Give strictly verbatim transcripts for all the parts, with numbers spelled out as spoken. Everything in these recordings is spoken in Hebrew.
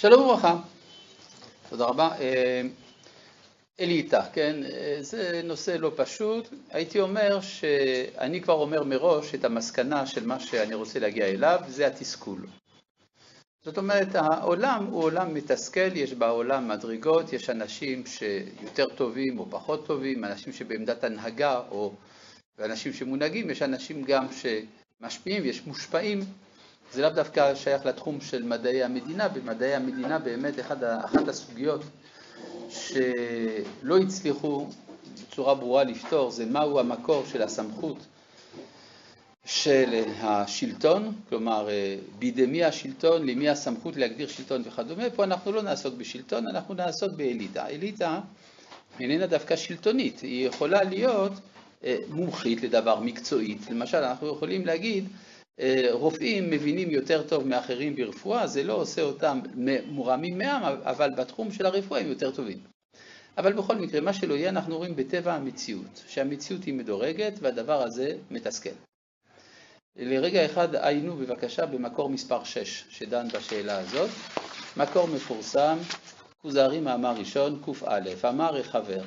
שלום וברכה, תודה רבה. אליטה, כן, זה נושא לא פשוט. הייתי אומר שאני כבר אומר מראש את המסקנה של מה שאני רוצה להגיע אליו, זה התסכול. זאת אומרת, העולם הוא עולם מתסכל, יש בעולם מדרגות, יש אנשים שיותר טובים או פחות טובים, אנשים שבעמדת הנהגה או ואנשים שמונהגים, יש אנשים גם שמשפיעים ויש מושפעים. זה לאו דווקא שייך לתחום של מדעי המדינה. במדעי המדינה באמת אחד, אחת הסוגיות שלא הצליחו בצורה ברורה לפתור זה מהו המקור של הסמכות של השלטון, כלומר בידי מי השלטון, למי הסמכות להגדיר שלטון וכדומה. פה אנחנו לא נעסוק בשלטון, אנחנו נעסוק באליטה. אליטה איננה דווקא שלטונית, היא יכולה להיות מומחית לדבר מקצועית. למשל אנחנו יכולים להגיד רופאים מבינים יותר טוב מאחרים ברפואה, זה לא עושה אותם מורמים מעם, אבל בתחום של הרפואה הם יותר טובים. אבל בכל מקרה, מה שלא יהיה, אנחנו רואים בטבע המציאות, שהמציאות היא מדורגת והדבר הזה מתסכל. לרגע אחד היינו בבקשה במקור מספר שש, שדן בשאלה הזאת. מקור מפורסם, כוזרי מאמר ראשון, קוף א', אמר רחבר.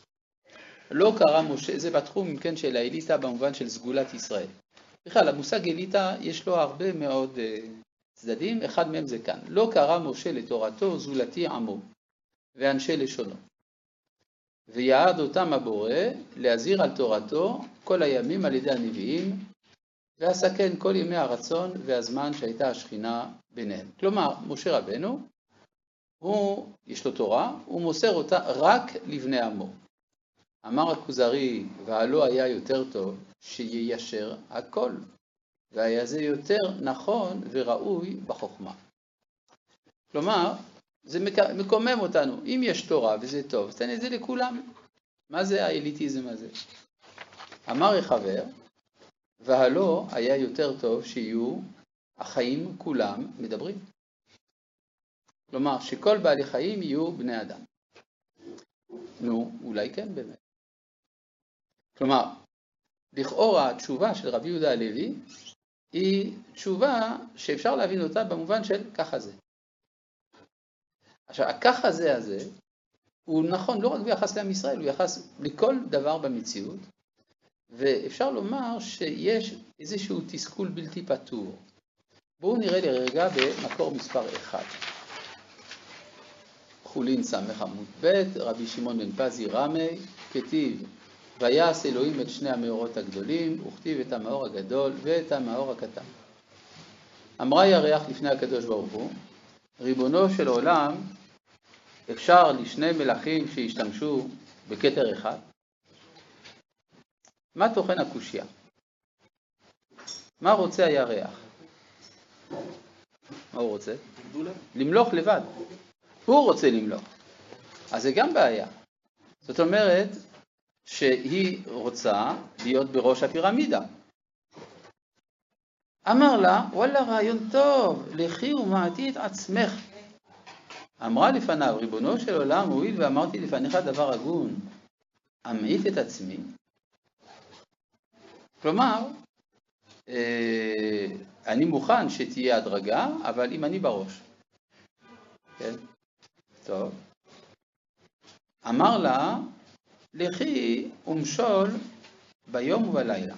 לא קרא משה, זה בתחום כן, של האליטה במובן של סגולת ישראל. בכלל, המושג אליטה יש לו הרבה מאוד uh, צדדים, אחד מהם זה כאן. לא קרא משה לתורתו זולתי עמו ואנשי לשונו. ויעד אותם הבורא להזהיר על תורתו כל הימים על ידי הנביאים, והסכן כל ימי הרצון והזמן שהייתה השכינה ביניהם. כלומר, משה רבנו, הוא, יש לו תורה, הוא מוסר אותה רק לבני עמו. אמר הכוזרי, והלא היה יותר טוב שיישר הכל, והיה זה יותר נכון וראוי בחוכמה. כלומר, זה מקומם אותנו. אם יש תורה וזה טוב, תן את זה לכולם. מה זה האליטיזם הזה? אמר רחבר, והלא היה יותר טוב שיהיו החיים כולם מדברים. כלומר, שכל בעלי חיים יהיו בני אדם. נו, אולי כן באמת. כלומר, לכאורה התשובה של רבי יהודה הלוי היא תשובה שאפשר להבין אותה במובן של ככה זה. עכשיו, הככה זה הזה הוא נכון לא רק ביחס לעם ישראל, הוא ביחס לכל דבר במציאות, ואפשר לומר שיש איזשהו תסכול בלתי פתור. בואו נראה לרגע במקור מספר אחד. חולין סמך עמוד ב', רבי שמעון בן פזי רמי, כתיב, ויעש אלוהים את שני המאורות הגדולים, וכתיב את המאור הגדול ואת המאור הקטן. אמרה ירח לפני הקדוש ברוך הוא, ריבונו של עולם, אפשר לשני מלאכים שהשתמשו בכתר אחד? מה תוכן הקושיה? מה רוצה הירח? מה הוא רוצה? למלוך לבד. הוא רוצה למלוך. אז זה גם בעיה. זאת אומרת שהיא רוצה להיות בראש הפירמידה. אמר לה, וואלה רעיון טוב, לכי ומעטי את עצמך. אמרה לפניו, ריבונו של עולם, הואיל ואמרתי לפניך דבר הגון, אמעיט את עצמי. כלומר, אני מוכן שתהיה הדרגה, אבל אם אני בראש. כן? טוב. אמר לה, לכי ומשול ביום ובלילה.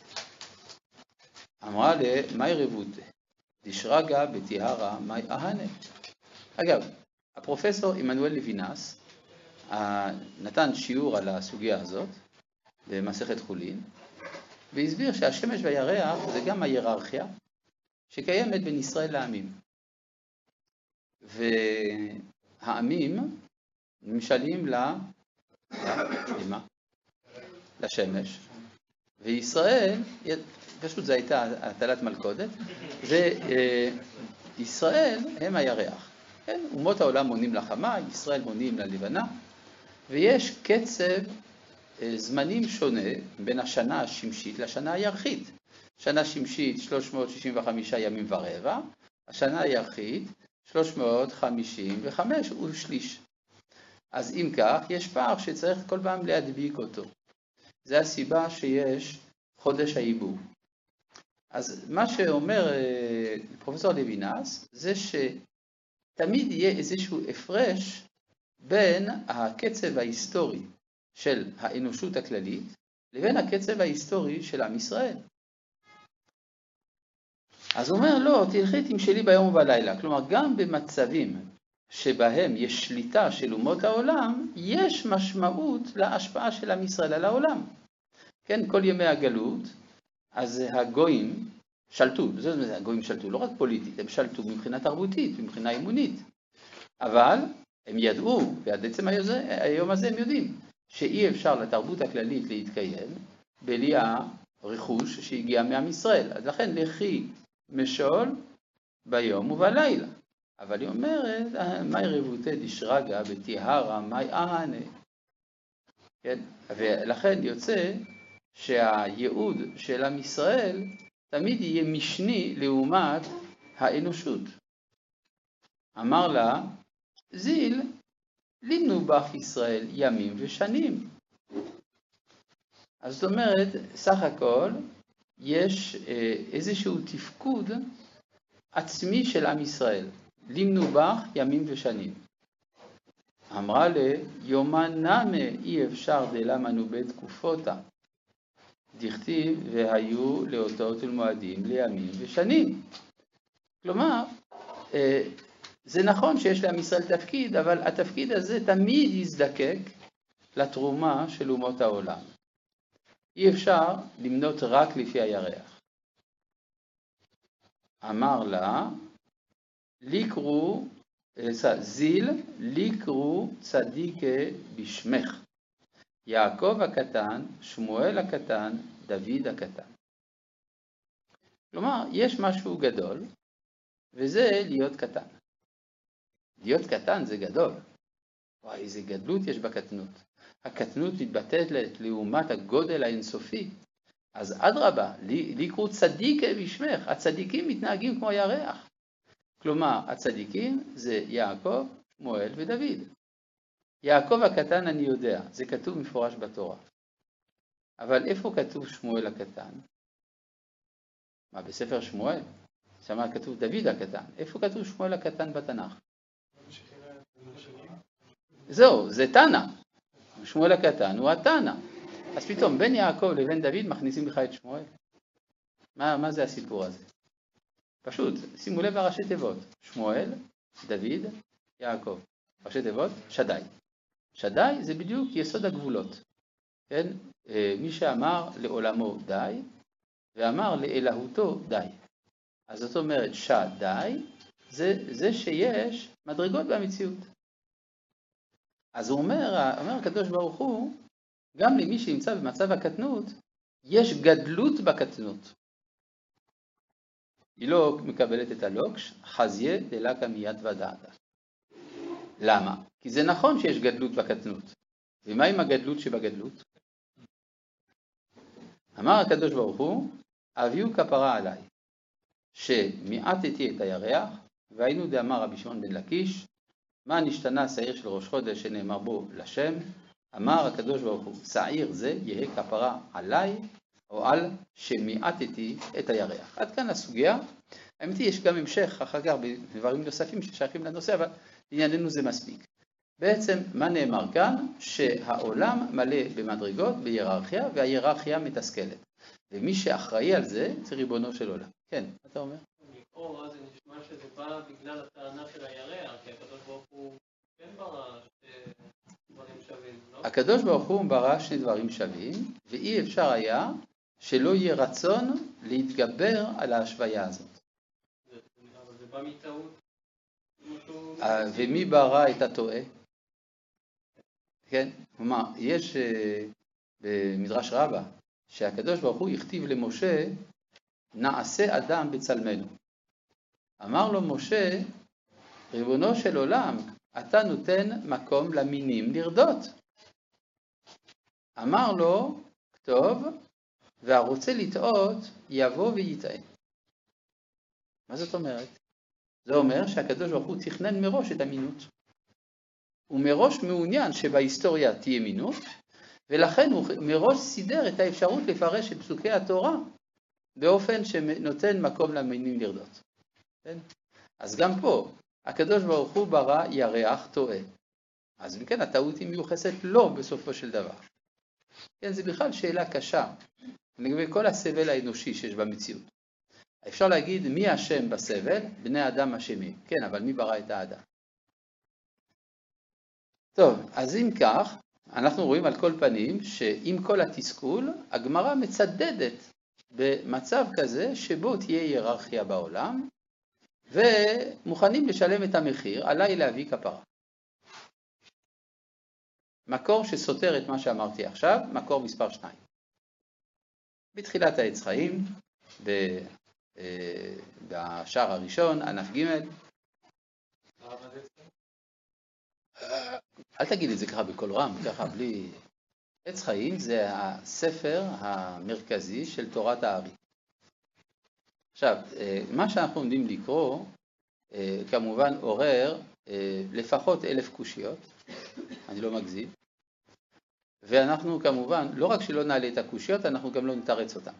אמרה לה, מי רבותה? דשרגה בתיהרה מי אהנה. אגב, הפרופסור עמנואל לוינס נתן שיעור על הסוגיה הזאת במסכת חולין, והסביר שהשמש והירח זה גם היררכיה שקיימת בין ישראל לעמים. והעמים נמשלים לה, למה? לשמש, וישראל, פשוט זו הייתה הטלת מלכודת, וישראל הם הירח. כן? אומות העולם מונים לחמה, ישראל מונים ללבנה, ויש קצב זמנים שונה בין השנה השמשית לשנה הירחית. שנה שמשית שלוש מאות שישים וחמישה ימים ורבע, השנה הירחית שלוש מאות חמישים וחמש ושליש. אז אם כך, יש פער שצריך כל פעם להדביק אותו. זה הסיבה שיש חודש העיבור. אז מה שאומר פרופסור לוינס, זה תמיד יהיה איזשהו הפרש בין הקצב ההיסטורי של האנושות הכללית לבין הקצב ההיסטורי של עם ישראל. אז הוא אומר, לא, תלכי תמשלי ביום ובלילה. כלומר, גם במצבים שבהם יש שליטה של אומות העולם, יש משמעות להשפעה של עם ישראל על העולם. כן, כל ימי הגלות, אז הגויים שלטו, זאת אומרת, הגויים שלטו לא רק פוליטית, הם שלטו מבחינה תרבותית, מבחינה אימונית. אבל הם ידעו, ועד עצם היום הזה הם יודעים, שאי אפשר לתרבות הכללית להתקיים בלי הרכוש שהגיע מעם ישראל. אז לכן לכי משול ביום ובלילה. אבל היא אומרת, מי רבותי דשרגא בטיהרא מי אהנה. כן? ולכן יוצא שהייעוד של עם ישראל תמיד יהיה משני לעומת האנושות. אמר לה, זיל, לימנו בך ישראל ימים ושנים. אז זאת אומרת, סך הכל, יש איזשהו תפקוד עצמי של עם ישראל. לימנו בך ימים ושנים. אמרה לה, יומן נמה אי אפשר דלמנו בתקופותה. דכתיב והיו לאותות ולמועדים לימים ושנים. כלומר, זה נכון שיש לעם ישראל תפקיד, אבל התפקיד הזה תמיד יזדקק לתרומה של אומות העולם. אי אפשר למנות רק לפי הירח. אמר לה, ליקרו, זיל, ליקרו צדיקה בשמך. יעקב הקטן, שמואל הקטן, דוד הקטן. כלומר, יש משהו גדול, וזה להיות קטן. להיות קטן זה גדול. וואי, איזה גדלות יש בקטנות. הקטנות מתבטאת לעומת הגודל האינסופי. אז אדרבה, ליקרו צדיקה בשמך. הצדיקים מתנהגים כמו ירח. כלומר, הצדיקים זה יעקב, שמואל ודוד. יעקב הקטן אני יודע, זה כתוב מפורש בתורה. אבל איפה כתוב שמואל הקטן? מה, בספר שמואל? שמה כתוב דוד הקטן. איפה כתוב שמואל הקטן בתנ"ך? זהו, זה תנא. שמואל הקטן הוא התנא. אז פתאום בין יעקב לבין דוד מכניסים לך את שמואל. מה, מה זה הסיפור הזה? פשוט, שימו לב לראשי תיבות. שמואל, דוד, יעקב. ראשי תיבות, שדי. שדי זה בדיוק יסוד הגבולות. כן? מי שאמר לעולמו די, ואמר לאלהותו די. אז זאת אומרת שדי, זה, זה שיש מדרגות במציאות. אז הוא אומר, אומר הקדוש ברוך הוא, גם למי שימצא במצב הקטנות, יש גדלות בקטנות. היא לא מקבלת את הלוקש, חזיה דלקה מיד ודעתה. למה? כי זה נכון שיש גדלות בקטנות. ומה עם הגדלות שבגדלות? אמר הקדוש ברוך הוא, אביהו כפרה עליי, שמיעטתי את הירח, והיינו דאמר רבי שמעון בן לקיש, מה נשתנה שעיר של ראש חודש שנאמר בו לשם? אמר הקדוש ברוך הוא, שעיר זה יהיה כפרה עליי, או על שמיעטתי את הירח. עד כאן הסוגיה. האמת היא, יש גם המשך אחר כך בדברים נוספים ששייכים לנושא, אבל לענייננו זה מספיק. בעצם מה נאמר כאן? שהעולם מלא במדרגות, בהיררכיה, וההיררכיה מתסכלת. ומי שאחראי על זה, זה ריבונו של עולם. כן, מה אתה אומר? לכאורה זה נשמע שזה בא בגלל הטענה של הירח, כי הקדוש ברוך הוא כן ברא שני דברים שווים, לא? הקדוש ברוך הוא ברא שני דברים שווים, ואי אפשר היה שלא יהיה רצון להתגבר על ההשוויה הזאת. אבל זה בא מטעות. ומי ברא את הטועה? כן, כלומר, יש במדרש רבה, שהקדוש ברוך הוא הכתיב למשה, נעשה אדם בצלמנו. אמר לו משה, ריבונו של עולם, אתה נותן מקום למינים לרדות. אמר לו, כתוב, והרוצה לטעות יבוא ויטעה. מה זאת אומרת? זה אומר שהקדוש ברוך הוא תכנן מראש את המינות. הוא מראש מעוניין שבהיסטוריה תהיה מינות, ולכן הוא מראש סידר את האפשרות לפרש את פסוקי התורה, באופן שנותן מקום למינים לרדות. כן? אז גם פה, הקדוש ברוך הוא ברא ירח טועה. אז מכן הטעות היא מיוחסת לו בסופו של דבר. כן, זה בכלל שאלה קשה, לגבי כל הסבל האנושי שיש במציאות. אפשר להגיד מי אשם בסבל? בני אדם אשמים. כן, אבל מי ברא את האדם? טוב, אז אם כך, אנחנו רואים על כל פנים שעם כל התסכול, הגמרא מצדדת במצב כזה שבו תהיה היררכיה בעולם, ומוכנים לשלם את המחיר, עליי להביא כפרה. מקור שסותר את מה שאמרתי עכשיו, מקור מספר שתיים. בתחילת העץ חיים, בשער הראשון, ענף ג', אל תגיד את זה ככה בקול רם, ככה בלי... עץ חיים זה הספר המרכזי של תורת הארי. עכשיו, מה שאנחנו עומדים לקרוא, כמובן עורר לפחות אלף קושיות, אני לא מגזים, ואנחנו כמובן, לא רק שלא נעלה את הקושיות, אנחנו גם לא נתרץ אותן.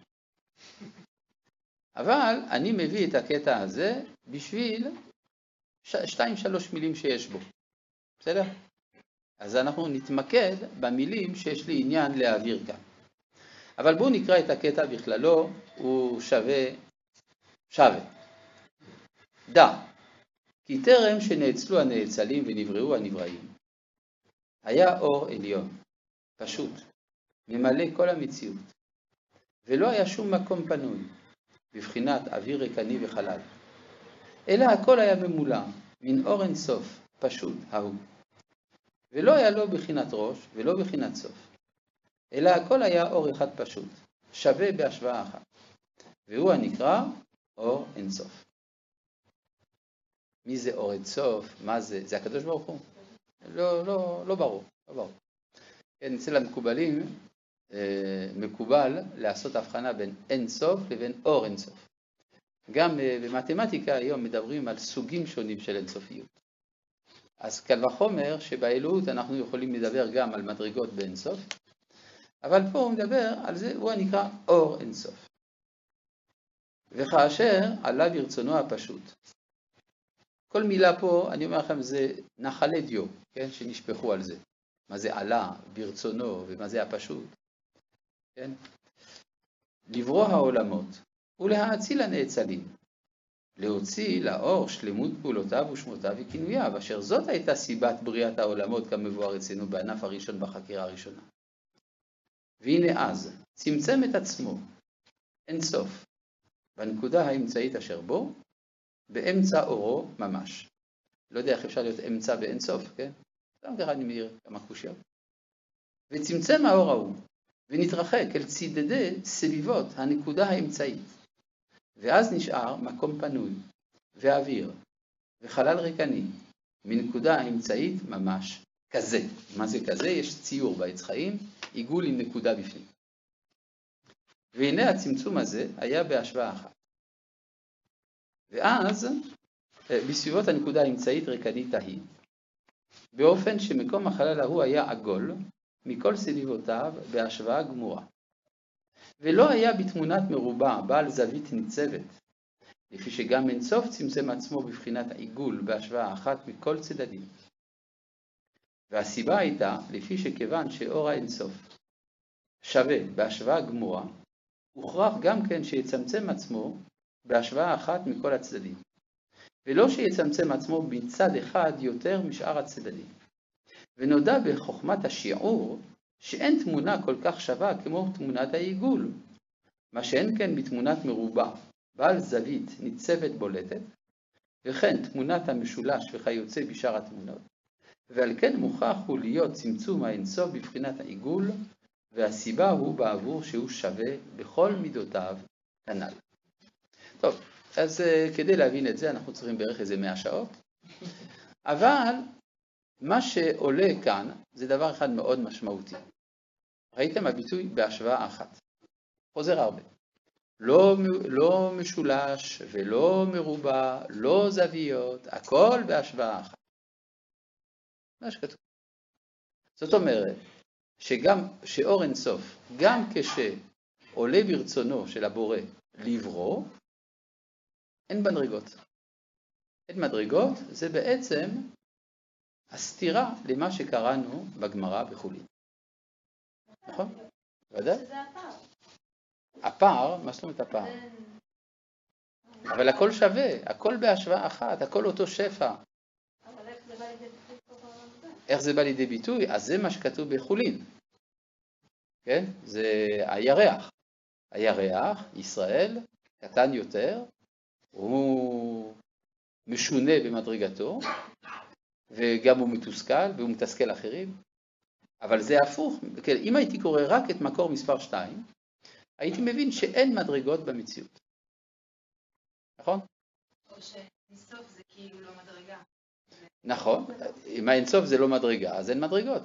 אבל אני מביא את הקטע הזה בשביל שתיים שלוש מילים שיש בו. בסדר? אז אנחנו נתמקד במילים שיש לי עניין להעביר כאן. אבל בואו נקרא את הקטע בכללו, הוא שווה, שווה. דע, כי טרם שנאצלו הנאצלים ונבראו הנבראים, היה אור עליון, פשוט, ממלא כל המציאות, ולא היה שום מקום פנוי, בבחינת אוויר ריקני וחלל, אלא הכל היה ממולא, מן אור אין סוף, פשוט, ההוא. ולא היה לו בחינת ראש ולא בחינת סוף, אלא הכל היה אור אחד פשוט, שווה בהשוואה אחת, והוא הנקרא אור אין סוף. מי זה אור אין סוף? מה זה? זה הקדוש ברוך הוא? לא, לא, לא ברור, לא ברור. כן, אצל המקובלים מקובל לעשות הבחנה בין אין סוף לבין אור אין סוף. גם במתמטיקה היום מדברים על סוגים שונים של אין סופיות. אז קל וחומר שבאלוהות אנחנו יכולים לדבר גם על מדרגות באין סוף, אבל פה הוא מדבר על זה, הוא נקרא אור אין סוף. וכאשר עלה ברצונו הפשוט. כל מילה פה, אני אומר לכם, זה נחלי דיו, כן, שנשפכו על זה. מה זה עלה ברצונו ומה זה הפשוט. כן? לברוא העולמות ולהאציל הנאצלים. להוציא לאור שלמות פעולותיו ושמותיו וכינוייו, אשר זאת הייתה סיבת בריאת העולמות כמבואר אצלנו בענף הראשון בחקירה הראשונה. והנה אז, צמצם את עצמו, אין סוף, בנקודה האמצעית אשר בו, באמצע אורו ממש. לא יודע איך אפשר להיות אמצע באין סוף, כן? גם ככה אני מעיר כמה קושיות. וצמצם האור ההוא, ונתרחק אל צידדי סביבות הנקודה האמצעית. ואז נשאר מקום פנוי, ואוויר, וחלל ריקני, מנקודה האמצעית ממש כזה. מה זה כזה? יש ציור בעץ חיים, עיגול עם נקודה בפנים. והנה הצמצום הזה היה בהשוואה אחת. ואז, בסביבות הנקודה האמצעית ריקנית ההיא, באופן שמקום החלל ההוא היה עגול, מכל סביבותיו בהשוואה גמורה. ולא היה בתמונת מרובע בעל זווית ניצבת, לפי שגם אין סוף צמצם עצמו בבחינת העיגול בהשוואה אחת מכל צדדים. והסיבה הייתה, לפי שכיוון שאור האין סוף שווה בהשוואה גמורה, הוכרח גם כן שיצמצם עצמו בהשוואה אחת מכל הצדדים, ולא שיצמצם עצמו בצד אחד יותר משאר הצדדים. ונודע בחוכמת השיעור שאין תמונה כל כך שווה כמו תמונת העיגול, מה שאין כן בתמונת מרובע, בעל זווית ניצבת בולטת, וכן תמונת המשולש וכיוצא בשאר התמונות, ועל כן מוכרח הוא להיות צמצום האינסוף בבחינת העיגול, והסיבה הוא בעבור שהוא שווה בכל מידותיו כנ"ל. טוב, אז כדי להבין את זה אנחנו צריכים בערך איזה מאה שעות, אבל מה שעולה כאן זה דבר אחד מאוד משמעותי. ראיתם הביטוי בהשוואה אחת. חוזר הרבה. לא, לא משולש ולא מרובע, לא זוויות, הכל בהשוואה אחת. מה שכתוב. זאת אומרת, שגם, שאור אין סוף, גם כשעולה ברצונו של הבורא לברוא, אין בנדרגות. אין מדרגות, זה בעצם הסתירה למה שקראנו בגמרא בחולין. נכון? ודאי? שזה הפער. הפער, מה זאת אומרת הפער? אבל הכל שווה, הכל בהשוואה אחת, הכל אותו שפע. אבל איך זה בא לידי ביטוי פה ברמב"ן? איך זה בא לידי ביטוי? אז זה מה שכתוב בחולין. כן? זה הירח. הירח, ישראל, קטן יותר, הוא משונה במדרגתו, וגם הוא מתוסכל, והוא מתסכל אחרים. אבל זה הפוך. כן, אם הייתי קורא רק את מקור מספר שתיים, הייתי מבין שאין מדרגות במציאות. נכון? או שאינסוף זה כאילו לא מדרגה. נכון. אם האינסוף זה לא מדרגה, אז אין מדרגות.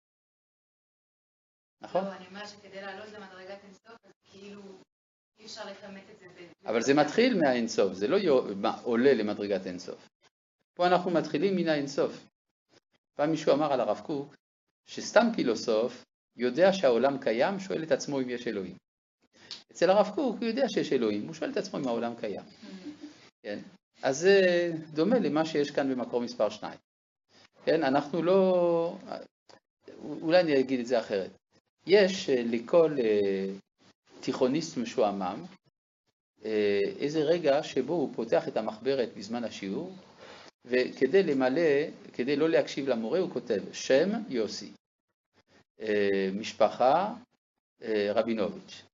נכון? לא, אני אומרת שכדי לעלות למדרגת אינסוף, אז כאילו אי אפשר לכמת את זה ב... אבל זה מתחיל מהאינסוף, זה לא עולה למדרגת אינסוף. פה אנחנו מתחילים מן האינסוף. פעם מישהו אמר על הרב קוק, שסתם פילוסוף יודע שהעולם קיים, שואל את עצמו אם יש אלוהים. אצל הרב קוק הוא יודע שיש אלוהים, הוא שואל את עצמו אם העולם קיים. כן? אז זה דומה למה שיש כאן במקור מספר שתיים. כן? אנחנו לא... אולי אני אגיד את זה אחרת. יש לכל תיכוניסט משועמם איזה רגע שבו הוא פותח את המחברת בזמן השיעור, וכדי למלא, כדי לא להקשיב למורה, הוא כותב שם יוסי, משפחה רבינוביץ',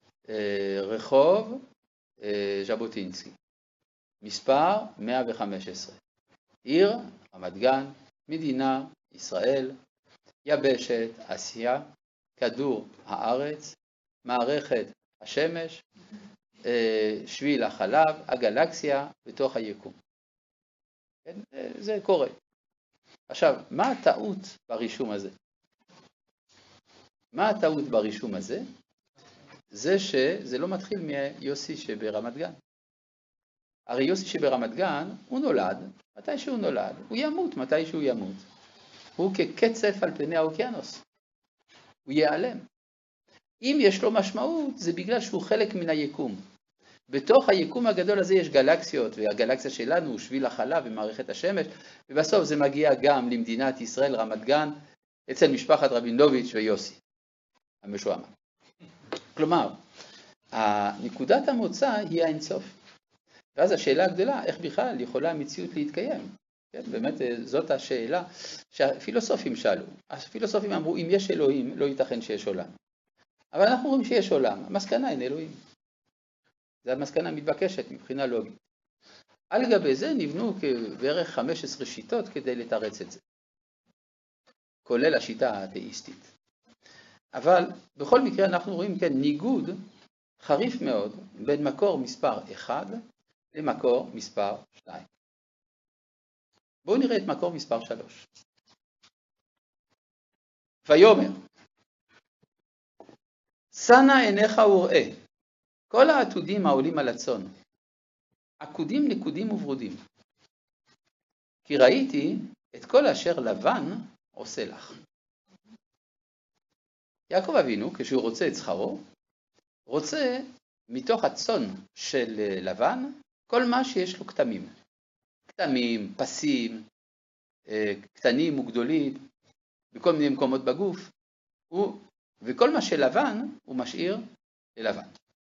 רחוב ז'בוטינסקי, מספר מאה וחמש עשרה, עיר רמת גן, מדינה ישראל, יבשת אסיה, כדור הארץ, מערכת השמש, שביל החלב, הגלקסיה בתוך היקום. כן? זה קורה. עכשיו, מה הטעות ברישום הזה? מה הטעות ברישום הזה? זה שזה לא מתחיל מיוסי שברמת גן. הרי יוסי שברמת גן, הוא נולד, מתי שהוא נולד, הוא ימות מתי שהוא ימות. הוא כקצף על פני האוקיינוס. הוא ייעלם. אם יש לו משמעות, זה בגלל שהוא חלק מן היקום. בתוך היקום הגדול הזה יש גלקסיות, והגלקסיה שלנו הוא שביל החלב ומערכת השמש, ובסוף זה מגיע גם למדינת ישראל, רמת גן, אצל משפחת רבינוביץ' ויוסי, המשועמם. כלומר, נקודת המוצא היא האינסוף. ואז השאלה הגדולה, איך בכלל יכולה המציאות להתקיים? כן, באמת זאת השאלה שהפילוסופים שאלו. הפילוסופים אמרו, אם יש אלוהים, לא ייתכן שיש עולם. אבל אנחנו רואים שיש עולם, המסקנה אין אלוהים. זו המסקנה מתבקשת מבחינה לוגית. על גבי זה נבנו בערך חמש עשרה שיטות כדי לתרץ את זה. כולל השיטה האתאיסטית. אבל בכל מקרה אנחנו רואים כאן ניגוד חריף מאוד בין מקור מספר אחד למקור מספר שתיים. בואו נראה את מקור מספר שלוש. ויאמר, שנה עיניך וראה, כל העתודים העולים על הצאן, עקודים נקודים וברודים. כי ראיתי את כל אשר לבן עושה לך. יעקב אבינו, כשהוא רוצה את שכרו, רוצה מתוך הצאן של לבן, כל מה שיש לו כתמים. כתמים, פסים, קטנים וגדולים, בכל מיני מקומות בגוף, הוא, וכל מה שלבן הוא משאיר ללבן.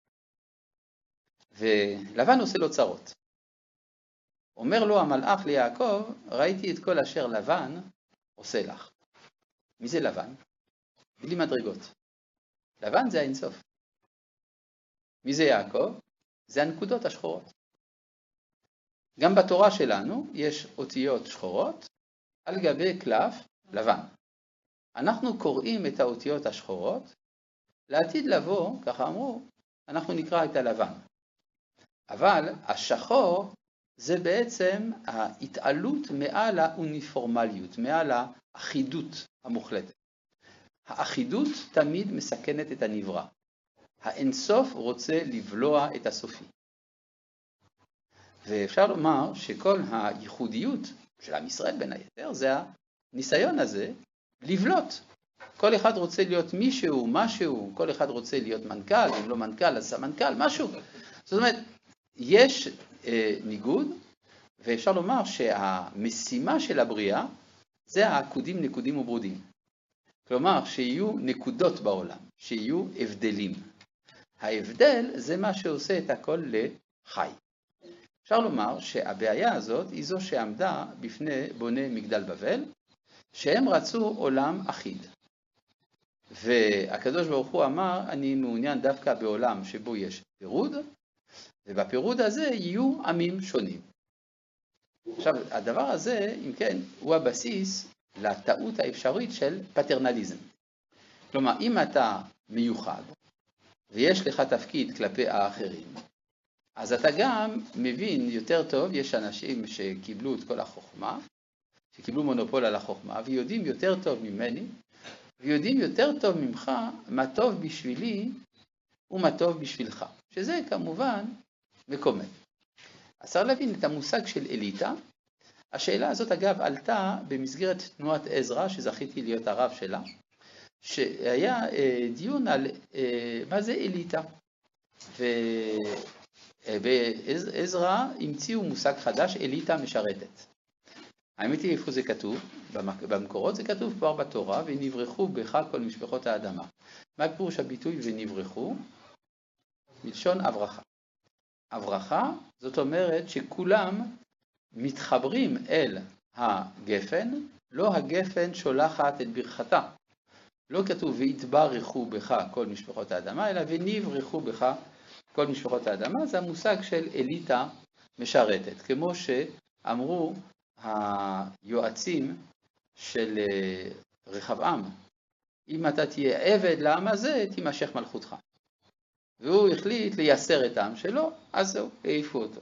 ולבן עושה לו צרות. אומר לו המלאך ליעקב, ראיתי את כל אשר לבן עושה לך. מי זה לבן? בלי מדרגות. לבן זה האינסוף. מי זה יעקב? זה הנקודות השחורות. גם בתורה שלנו יש אותיות שחורות על גבי קלף לבן. אנחנו קוראים את האותיות השחורות, לעתיד לבוא, ככה אמרו, אנחנו נקרא את הלבן. אבל השחור זה בעצם ההתעלות מעל האוניפורמליות, מעל האחידות המוחלטת. האחידות תמיד מסכנת את הנברא. האינסוף רוצה לבלוע את הסופי. ואפשר לומר שכל הייחודיות של עם ישראל בין היתר זה הניסיון הזה לבלוט. כל אחד רוצה להיות מישהו, משהו, כל אחד רוצה להיות מנכ"ל, אם לא מנכ"ל אז סמנכ"ל, משהו. זאת אומרת, יש אה, ניגוד, ואפשר לומר שהמשימה של הבריאה זה העקודים, נקודים וברודים. כלומר, שיהיו נקודות בעולם, שיהיו הבדלים. ההבדל זה מה שעושה את הכל לחי. אפשר לומר שהבעיה הזאת היא זו שעמדה בפני בוני מגדל בבל, שהם רצו עולם אחיד. והקדוש ברוך הוא אמר, אני מעוניין דווקא בעולם שבו יש פירוד, ובפירוד הזה יהיו עמים שונים. עכשיו, הדבר הזה, אם כן, הוא הבסיס לטעות האפשרית של פטרנליזם. כלומר, אם אתה מיוחד, ויש לך תפקיד כלפי האחרים, אז אתה גם מבין יותר טוב, יש אנשים שקיבלו את כל החוכמה, שקיבלו מונופול על החוכמה, ויודעים יותר טוב ממני, ויודעים יותר טוב ממך מה טוב בשבילי ומה טוב בשבילך, שזה כמובן מקומם. אז צריך להבין את המושג של אליטה. השאלה הזאת אגב עלתה במסגרת תנועת עזרא, שזכיתי להיות הרב שלה, שהיה דיון על מה זה אליטה. ועזרא המציאו מושג חדש, אליטה משרתת. האמת היא איפה זה כתוב, במקורות זה כתוב כבר בתורה, ונברחו בך כל משפחות האדמה. מה פירוש הביטוי ונברחו? מלשון אברכה. אברכה זאת אומרת שכולם מתחברים אל הגפן, לא הגפן שולחת את ברכתה. לא כתוב והתברכו בך כל משפחות האדמה, אלא ונברחו בך כל משפחות האדמה. זה המושג של אליטה משרתת, כמו שאמרו היועצים של רחבעם, אם אתה תהיה עבד לעם הזה, תימשך מלכותך. והוא החליט לייסר את העם שלו, אז זהו, העיפו אותו.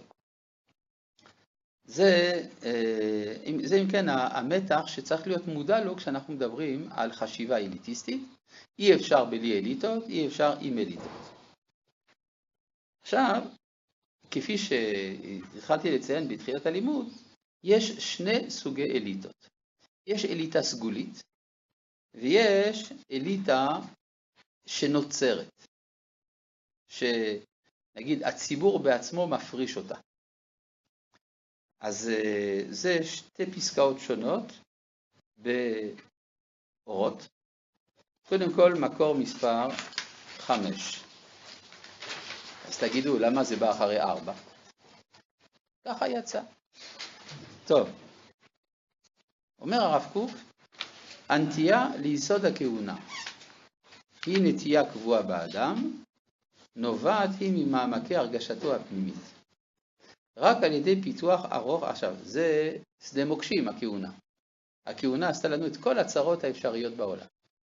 זה, זה אם כן המתח שצריך להיות מודע לו כשאנחנו מדברים על חשיבה אליטיסטית. אי אפשר בלי אליטות, אי אפשר עם אליטות. עכשיו, כפי שהתחלתי לציין בתחילת הלימוד, יש שני סוגי אליטות. יש אליטה סגולית, ויש אליטה שנוצרת, שנגיד הציבור בעצמו מפריש אותה. אז זה שתי פסקאות שונות באורות. קודם כל מקור מספר חמש. אז תגידו למה זה בא אחרי ארבע. ככה יצא. טוב, אומר הרב קוק, הנטייה ליסוד הכהונה היא נטייה קבועה באדם, נובעת היא ממעמקי הרגשתו הפנימית. רק על ידי פיתוח ארוך, עכשיו זה שדה מוקשים הכהונה. הכהונה עשתה לנו את כל הצרות האפשריות בעולם.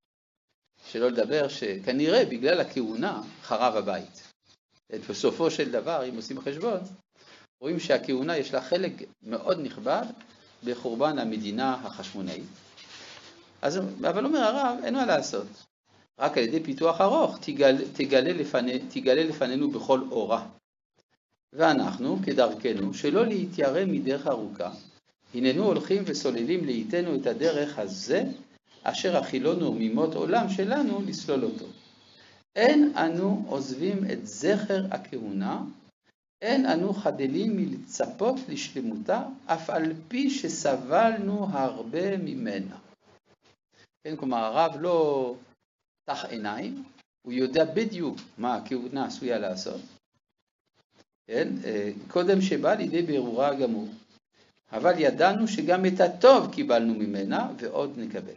שלא לדבר שכנראה בגלל הכהונה חרב הבית. את בסופו של דבר, אם עושים חשבון, רואים שהכהונה יש לה חלק מאוד נכבד בחורבן המדינה החשמונאית. אז, אבל אומר הרב, אין מה לעשות. רק על ידי פיתוח ארוך תגלה, תגלה, לפני, תגלה לפנינו בכל אורה. ואנחנו, כדרכנו, שלא להתיירא מדרך ארוכה, הננו הולכים וסוללים לאיתנו את הדרך הזה, אשר אכילונו ממות עולם שלנו לסלול אותו. אין אנו עוזבים את זכר הכהונה, אין אנו חדלים מלצפות לשלמותה, אף על פי שסבלנו הרבה ממנה. כן, כלומר, הרב לא תח עיניים, הוא יודע בדיוק מה הכהונה עשויה לעשות. כן, קודם שבא לידי ברורה הגמור. אבל ידענו שגם את הטוב קיבלנו ממנה ועוד נקבל.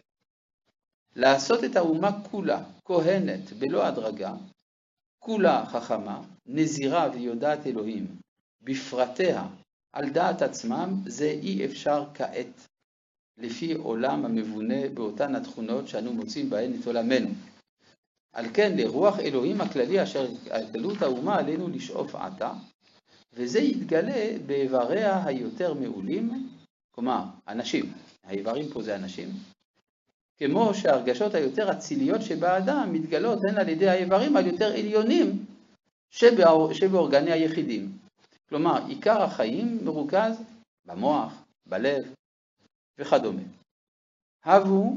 לעשות את האומה כולה, כהנת בלא הדרגה, כולה חכמה, נזירה ויודעת אלוהים, בפרטיה על דעת עצמם, זה אי אפשר כעת, לפי עולם המבונה באותן התכונות שאנו מוצאים בהן את עולמנו. על כן לרוח אלוהים הכללי אשר גלות האומה עלינו לשאוף עתה, וזה יתגלה באיבריה היותר מעולים, כלומר אנשים, האיברים פה זה אנשים, כמו שהרגשות היותר אציליות שבאדם מתגלות הן על ידי האיברים היותר עליונים שבאורגני היחידים. כלומר, עיקר החיים מרוכז במוח, בלב וכדומה. הבו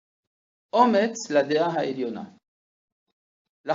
אומץ לדעה העליונה,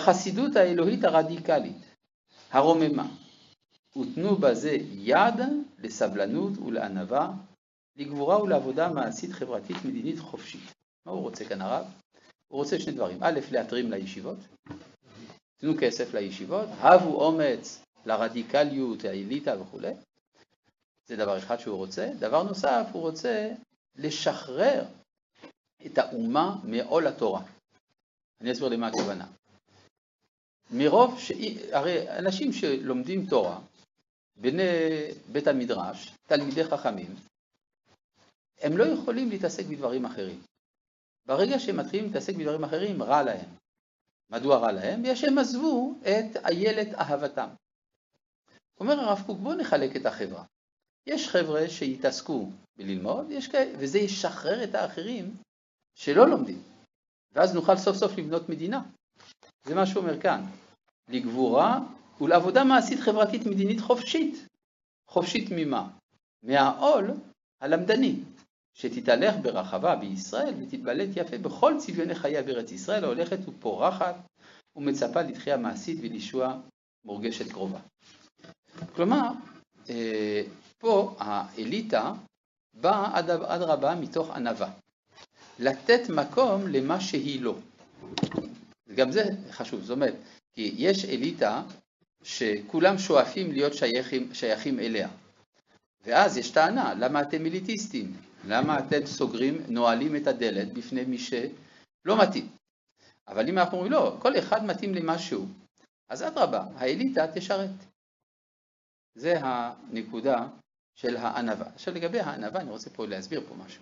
לחסידות האלוהית הרדיקלית, הרוממה, ותנו בזה יד לסבלנות ולענווה, לגבורה ולעבודה מעשית חברתית מדינית חופשית. מה הוא רוצה כאן הרב? הוא רוצה שני דברים. א', להתרים לישיבות, תנו כסף לישיבות, הבו אומץ לרדיקליות, האליטה וכו'. זה דבר אחד שהוא רוצה. דבר נוסף, הוא רוצה לשחרר את האומה מעול התורה. אני אסביר למה הכוונה. מרוב ש... הרי אנשים שלומדים תורה, בני בית המדרש, תלמידי חכמים, הם לא יכולים להתעסק בדברים אחרים. ברגע שהם מתחילים להתעסק בדברים אחרים, רע להם. מדוע רע להם? בגלל שהם עזבו את איילת אהבתם. אומר הרב קוק, בואו נחלק את החברה. יש חבר'ה שיתעסקו בללמוד, יש כאלה, וזה ישחרר את האחרים שלא לומדים. ואז נוכל סוף סוף לבנות מדינה. זה מה שהוא אומר כאן. לגבורה ולעבודה מעשית חברתית מדינית חופשית. חופשית ממה? מהעול הלמדני, שתתהלך ברחבה בישראל ותתבלט יפה בכל צביוני חיי בארץ ישראל, ההולכת ופורחת ומצפה לתחייה מעשית ולישוע מורגשת קרובה. כלומר, פה האליטה באה עד רבה מתוך ענווה. לתת מקום למה שהיא לא. גם זה חשוב, זאת אומרת, כי יש אליטה שכולם שואפים להיות שייכים, שייכים אליה. ואז יש טענה, למה אתם אליטיסטים? למה אתם סוגרים, נועלים את הדלת בפני מי שלא מתאים? אבל אם אנחנו אומרים, לא, כל אחד מתאים למשהו, אז עד רבה, האליטה תשרת. זה הנקודה של הענווה. עכשיו לגבי הענווה, אני רוצה פה להסביר פה משהו.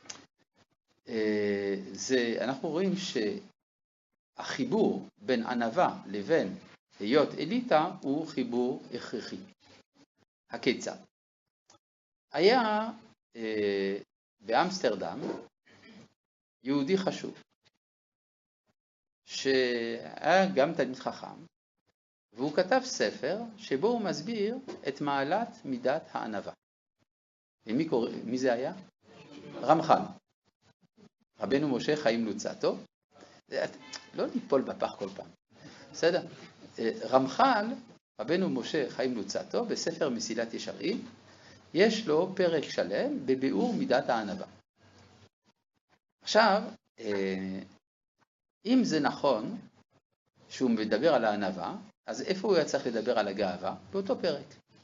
זה, אנחנו רואים שהחיבור בין ענווה לבין להיות אליטה הוא חיבור הכרחי. הכיצד? היה אה, באמסטרדם יהודי חשוב, שהיה גם תלמיד חכם, והוא כתב ספר שבו הוא מסביר את מעלת מידת הענווה. ומי קורא, מי זה היה? רמח"ל. רבנו משה חיים לוצאטו. לא ליפול בפח כל פעם. בסדר? רמח"ל, רבנו משה חיים לוצאטו, בספר מסילת ישרים, יש לו פרק שלם בביאור מידת הענווה. עכשיו, אם זה נכון שהוא מדבר על הענווה, אז איפה הוא היה צריך לדבר על הגאווה? באותו פרק.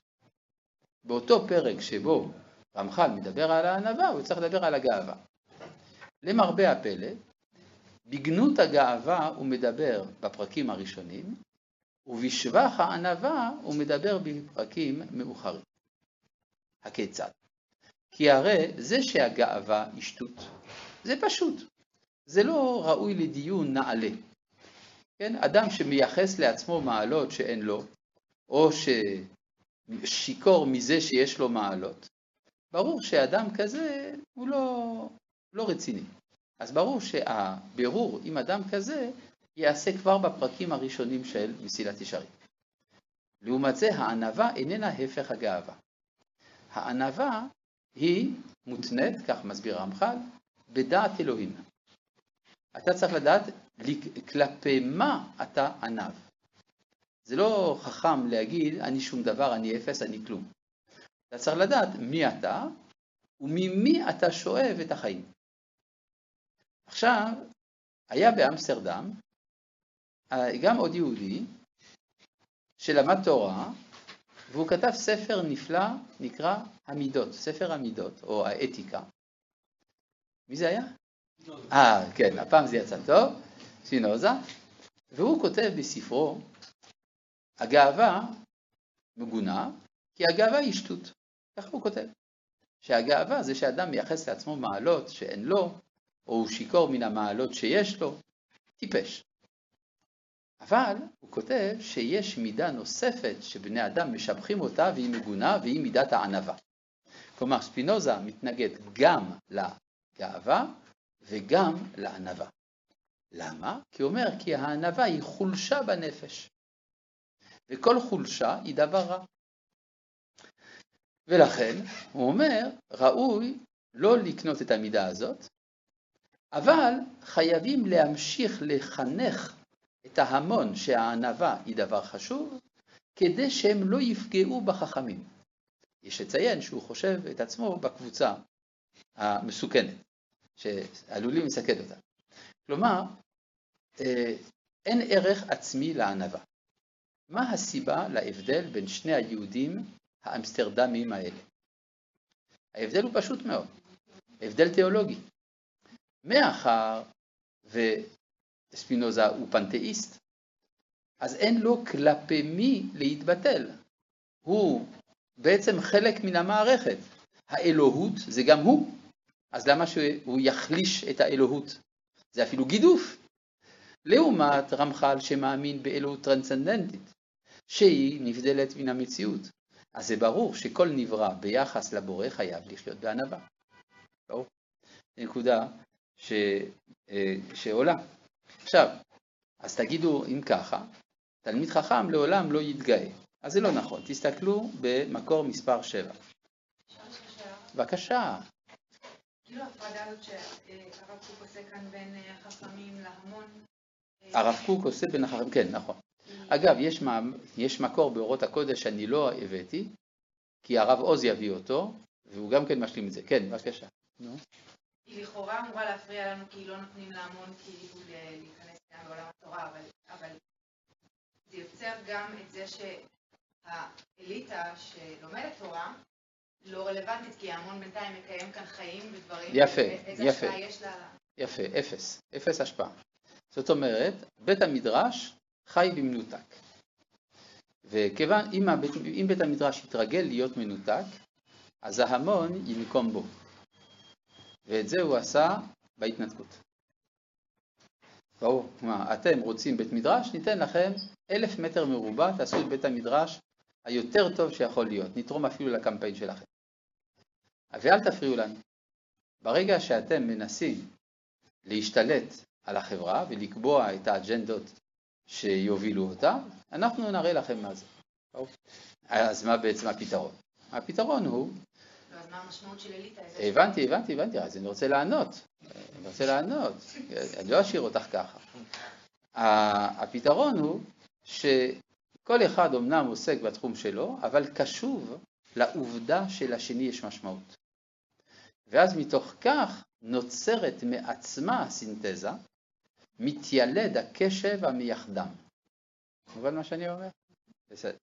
באותו פרק שבו רמח"ל מדבר על הענווה, הוא צריך לדבר על הגאווה. למרבה הפלא, בגנות הגאווה הוא מדבר בפרקים הראשונים, ובשבח הענווה הוא מדבר בפרקים מאוחרים. הכיצד? כי הרי זה שהגאווה היא שטות, זה פשוט. זה לא ראוי לדיון נעלה. כן? אדם שמייחס לעצמו מעלות שאין לו, או ששיקור מזה שיש לו מעלות, ברור שאדם כזה הוא לא, לא רציני. אז ברור שהבירור עם אדם כזה יעשה כבר בפרקים הראשונים של מסילת ישרים. לעומת זה, הענווה איננה הפך הגאווה. הענווה היא מותנית, כך מסביר רמח"ל, בדעת אלוהים. אתה צריך לדעת כלפי מה אתה ענב. זה לא חכם להגיד, אני שום דבר, אני אפס, אני כלום. אתה צריך לדעת מי אתה, וממי אתה שואב את החיים. עכשיו, היה באמסטרדם, גם עוד יהודי, שלמד תורה, והוא כתב ספר נפלא, נקרא המידות, ספר המידות, או האתיקה. מי זה היה? אה, כן, הפעם זה יצא טוב, ספינוזה, והוא כותב בספרו, הגאווה מגונה, כי הגאווה היא שטות. ככה הוא כותב. שהגאווה זה שאדם מייחס לעצמו מעלות שאין לו, או הוא שיקור מן המעלות שיש לו, טיפש. אבל הוא כותב שיש מידה נוספת שבני אדם משבחים אותה והיא מגונה והיא מידת הענווה. כלומר, ספינוזה מתנגד גם לגאווה וגם לענווה. למה? כי הוא אומר כי הענווה היא חולשה בנפש. וכל חולשה היא דבר רע. ולכן הוא אומר, ראוי לא לקנות את המידה הזאת, אבל חייבים להמשיך לחנך את ההמון שהענווה היא דבר חשוב, כדי שהם לא יפגעו בחכמים. יש לציין שהוא חושב את עצמו בקבוצה המסוכנת, שעלולים לסכן אותה. כלומר, אין ערך עצמי לענווה. מה הסיבה להבדל בין שני היהודים האמסטרדמיים האלה? ההבדל הוא פשוט מאוד, הבדל תיאולוגי. מאחר וספינוזה הוא פנתאיסט, אז אין לו כלפי מי להתבטל. הוא בעצם חלק מן המערכת. האלוהות זה גם הוא. אז למה שהוא יחליש את האלוהות? זה אפילו גידוף. לעומת רמח"ל שמאמין באלוהות טרנסצנדנטית, שהיא נבדלת מן המציאות. אז זה ברור שכל נברא ביחס לבורא חייב לחיות בענווה. ברור. נקודה ש... שעולה. עכשיו, אז תגידו אם ככה, תלמיד חכם לעולם לא יתגאה. אז זה לא נכון. תסתכלו במקור מספר שבע. בבקשה. כאילו ההפרדה הזאת שהרב קוק עושה כאן בין החכמים להמון. הרב קוק עושה בין החכמים, כן, נכון. אגב, יש, יש מקור באורות הקודש שאני לא הבאתי, כי הרב עוז יביא אותו, והוא גם כן משלים את זה. כן, בבקשה. נו. היא לכאורה אמורה להפריע לנו כי לא נותנים להמון כאילו להיכנס גם בעולם התורה, אבל, אבל זה יוצר גם את זה שהאליטה שלומדת תורה לא רלוונטית, כי ההמון בינתיים מקיים כאן חיים ודברים. יפה, איזה יפה. השפעה יש לה? יפה, אפס, אפס השפעה. זאת אומרת, בית המדרש חי במנותק. וכיוון, אם, הבית, אם בית המדרש יתרגל להיות מנותק, אז ההמון ינקום בו. ואת זה הוא עשה בהתנתקות. ברור, מה, אתם רוצים בית מדרש? ניתן לכם אלף מטר מרובע, תעשו את בית המדרש היותר טוב שיכול להיות. נתרום אפילו לקמפיין שלכם. ואל תפריעו לנו. ברגע שאתם מנסים להשתלט על החברה ולקבוע את האג'נדות שיובילו אותה, אנחנו נראה לכם מה זה. אז מה בעצם הפתרון? הפתרון הוא... אז מה המשמעות של אליטה? הבנתי, הבנתי, הבנתי, אז אני רוצה לענות. אני רוצה לענות. אני לא אשאיר אותך ככה. הפתרון הוא שכל אחד אמנם עוסק בתחום שלו, אבל קשוב לעובדה שלשני יש משמעות. ואז מתוך כך נוצרת מעצמה הסינתזה, מתיילד הקשב המייחדם. מובן מה שאני אומר? בסדר.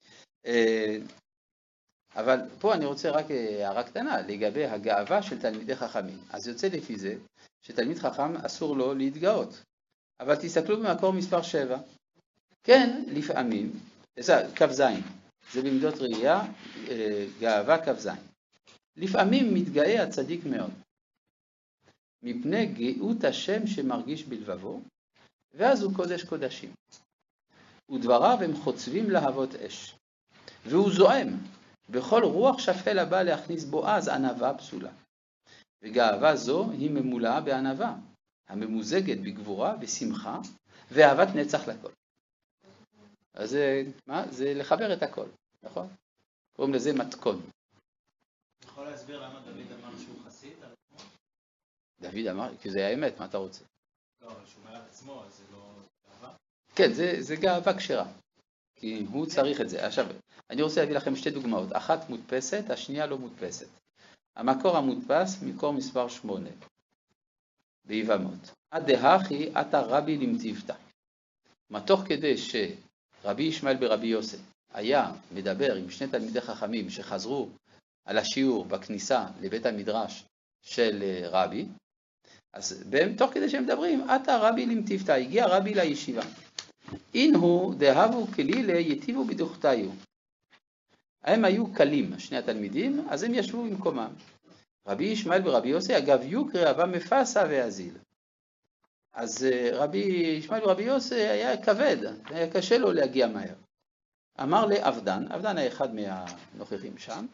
אבל פה אני רוצה רק הערה קטנה לגבי הגאווה של תלמידי חכמים. אז יוצא לפי זה שתלמיד חכם אסור לו להתגאות. אבל תסתכלו במקור מספר שבע. כן, לפעמים, קו זין, זה במידות ראייה, גאווה קו זין. לפעמים מתגאה הצדיק מאוד, מפני גאות השם שמרגיש בלבבו, ואז הוא קודש קודשים. ודבריו הם חוצבים להבות אש, והוא זועם, בכל רוח שפל הבא להכניס בו אז ענווה פסולה. וגאווה זו היא ממולאה בענווה, הממוזגת בגבורה, בשמחה, ואהבת נצח לכל. אז זה, מה? זה לחבר את הכל, נכון? קוראים לזה מתכון. יכול להסביר למה דוד אמר שהוא חסיד על עצמו? דוד אמר, כי זה האמת, מה אתה רוצה? לא, אבל שהוא אומר על עצמו, אז זה לא גאווה? כן, זה, זה גאווה כשרה, כי הוא צריך את זה. עכשיו, אני רוצה להביא לכם שתי דוגמאות, אחת מודפסת, השנייה לא מודפסת. המקור המודפס, מקור מספר שמונה, ביבמות. עד דהכי עתה רבי למטיבתא. מה תוך כדי שרבי ישמעאל ברבי יוסי היה מדבר עם שני תלמידי חכמים שחזרו על השיעור בכניסה לבית המדרש של רבי, אז תוך כדי שהם מדברים, עתה רבי למטיבתא, הגיע רבי לישיבה. אינהו דהבו כלילה יטיבו בדוכתיו. הם היו קלים, שני התלמידים, אז הם ישבו במקומם. רבי ישמעאל ברבי יוסי, אגב יוקרי אבה מפסה ואזיל. אז רבי ישמעאל ברבי יוסי היה כבד, היה קשה לו להגיע מהר. אמר לעבדן, עבדן היה אחד מהנוכחים שם,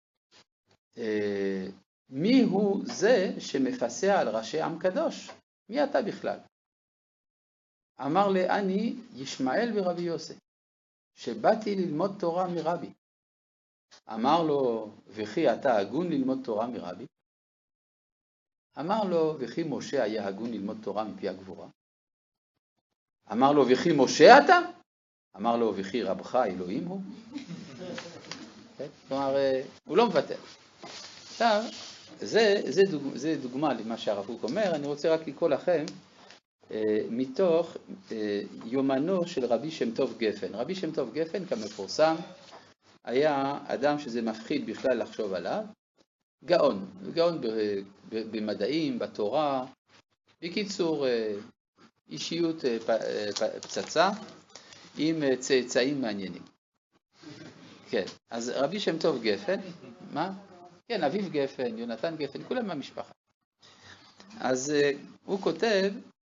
מי הוא זה שמפסע על ראשי עם קדוש? מי אתה בכלל? אמר לי, אני ישמעאל ברבי יוסי, שבאתי ללמוד תורה מרבי. אמר לו, וכי אתה הגון ללמוד תורה מרבי? אמר לו, וכי משה היה הגון ללמוד תורה מפי הגבורה? אמר לו, וכי משה אתה? אמר לו, וכי רבך אלוהים הוא? כן? כלומר, הוא לא מוותר. עכשיו, זה, זה, דוג, זה דוגמה למה שהרב קוק אומר, אני רוצה רק לקרוא לכם אה, מתוך אה, יומנו של רבי שם טוב גפן. רבי שם טוב גפן, כמפורסם, היה אדם שזה מפחיד בכלל לחשוב עליו, גאון, גאון במדעים, בתורה, בקיצור, אישיות פצצה עם צאצאים מעניינים. כן, אז רבי שם טוב גפן, מה? כן, אביב גפן, יונתן גפן, כולם מהמשפחה. אז הוא כותב,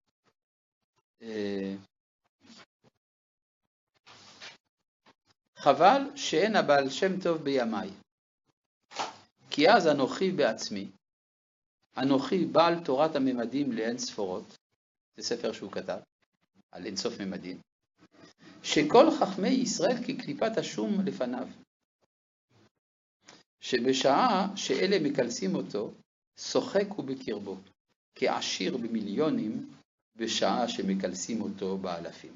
חבל שאין הבעל שם טוב בימיי, כי אז אנוכי בעצמי, אנוכי בעל תורת הממדים לאין ספורות, זה ספר שהוא כתב, על אין סוף ממדים, שכל חכמי ישראל כקליפת השום לפניו, שבשעה שאלה מקלסים אותו, שוחק הוא בקרבו, כעשיר במיליונים, בשעה שמקלסים אותו באלפים.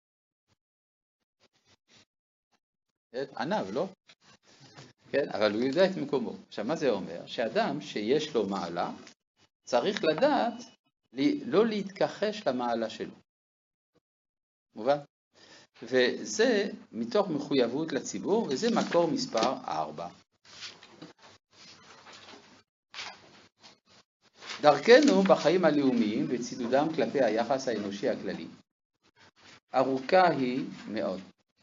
ענב, לא? כן, אבל הוא יודע את מקומו. עכשיו, מה זה אומר? שאדם שיש לו מעלה, צריך לדעת לא להתכחש למעלה שלו. מובן? וזה מתוך מחויבות לציבור, וזה מקור מספר ארבע. דרכנו בחיים הלאומיים וצידודם כלפי היחס האנושי הכללי, ארוכה היא מאוד.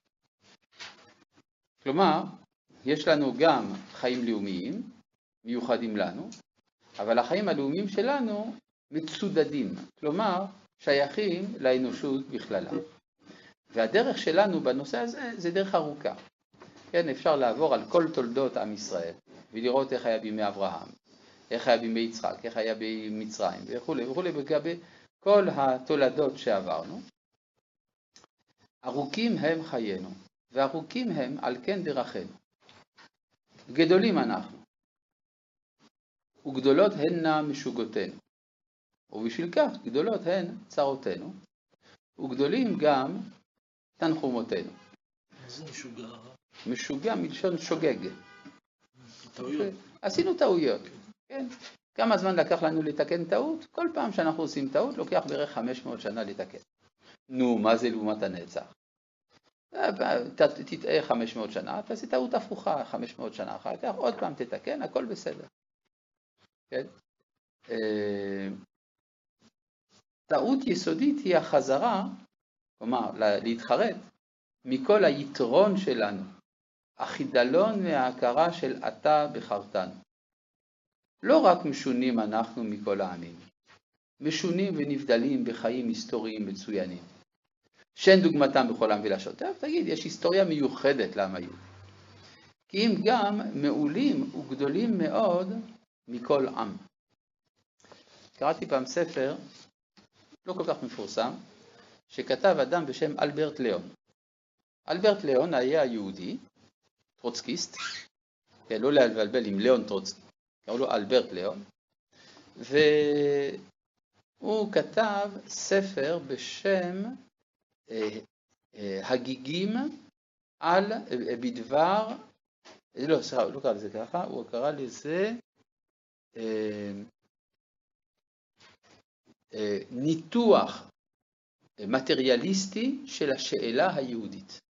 כלומר, יש לנו גם חיים לאומיים, מיוחדים לנו, אבל החיים הלאומיים שלנו מצודדים, כלומר, שייכים לאנושות בכללה. והדרך שלנו בנושא הזה זה דרך ארוכה. כן, אפשר לעבור על כל תולדות עם ישראל, ולראות איך היה בימי אברהם, איך היה בימי יצחק, איך היה במצרים, וכו' וכו', לגבי כל התולדות שעברנו. ארוכים הם חיינו, וארוכים הם על כן דרכנו. גדולים אנחנו, וגדולות הן משוגותינו, ובשביל כך גדולות הן צרותינו, וגדולים גם תנחומותינו. איזה משוגע? משוגע מלשון שוגג. טעויות. עשינו טעויות, כן. כמה זמן לקח לנו לתקן טעות? כל פעם שאנחנו עושים טעות לוקח בערך חמש מאות שנה לתקן. נו, מה זה לעומת הנצח? תטעה חמש מאות שנה, תעשי טעות הפוכה חמש מאות שנה אחר כך, עוד פעם תתקן, הכל בסדר. כן? טעות יסודית היא החזרה, כלומר, להתחרט מכל היתרון שלנו, החידלון מההכרה של אתה בחרתנו. לא רק משונים אנחנו מכל העמים, משונים ונבדלים בחיים היסטוריים מצוינים, שאין דוגמתם בכל עם ולשון. טוב, תגיד, יש היסטוריה מיוחדת לעם היהודי. כי הם גם מעולים וגדולים מאוד מכל עם. קראתי פעם ספר, לא כל כך מפורסם, שכתב אדם בשם אלברט ליאון. אלברט ליאון היה יהודי, טרוצקיסט, כן, לא לבלבל עם ליאון טרוצקי, קראו לו אלברט ליאון, והוא כתב ספר בשם אה, אה, הגיגים על, אה, בדבר, לא, סליחה, הוא לא קרא לזה ככה, הוא קרא לזה אה, אה, ניתוח מטריאליסטי של השאלה היהודית.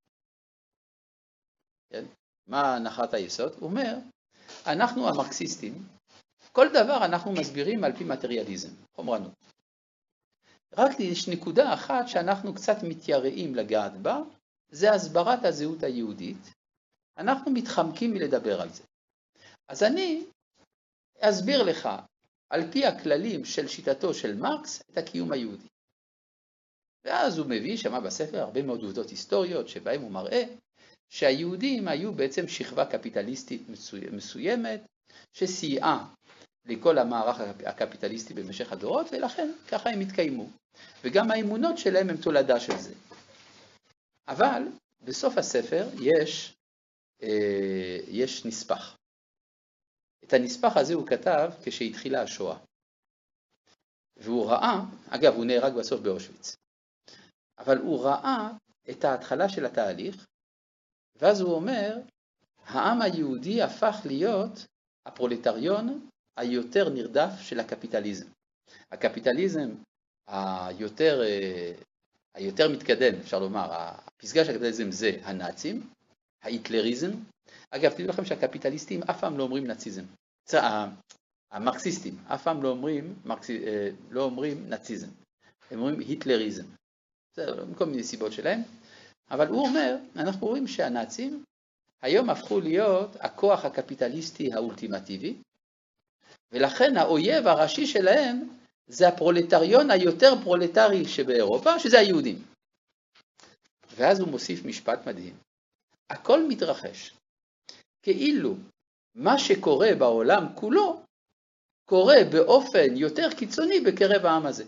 כן? מה הנחת היסוד? הוא אומר, אנחנו המרקסיסטים, כל דבר אנחנו מסבירים על פי מטריאליזם, חומרנות. רק יש נקודה אחת שאנחנו קצת מתייראים לגעת בה, זה הסברת הזהות היהודית. אנחנו מתחמקים מלדבר על זה. אז אני אסביר לך, על פי הכללים של שיטתו של מרקס, את הקיום היהודי. ואז הוא מביא שמה בספר הרבה מאוד עובדות היסטוריות, שבהם הוא מראה שהיהודים היו בעצם שכבה קפיטליסטית מסוימת, שסייעה לכל המערך הקפיטליסטי במשך הדורות, ולכן ככה הם התקיימו. וגם האמונות שלהם הם תולדה של זה. אבל בסוף הספר יש, אה, יש נספח. את הנספח הזה הוא כתב כשהתחילה השואה. והוא ראה, אגב הוא נהרג בסוף באושוויץ, אבל הוא ראה את ההתחלה של התהליך, ואז הוא אומר, העם היהודי הפך להיות הפרולטריון היותר נרדף של הקפיטליזם. הקפיטליזם היותר, היותר מתקדם, אפשר לומר, הפסגה של הקפיטליזם זה הנאצים, ההיטלריזם. אגב, תדעו לכם שהקפיטליסטים אף פעם לא אומרים נאציזם. המרקסיסטים אף פעם לא אומרים, לא אומרים נאציזם, הם אומרים היטלריזם. זה כל מיני סיבות שלהם. אבל הוא אומר, אנחנו רואים שהנאצים היום הפכו להיות הכוח הקפיטליסטי האולטימטיבי, ולכן האויב הראשי שלהם זה הפרולטריון היותר פרולטרי שבאירופה, שזה היהודים. ואז הוא מוסיף משפט מדהים. הכל מתרחש, כאילו מה שקורה בעולם כולו, קורה באופן יותר קיצוני בקרב העם הזה.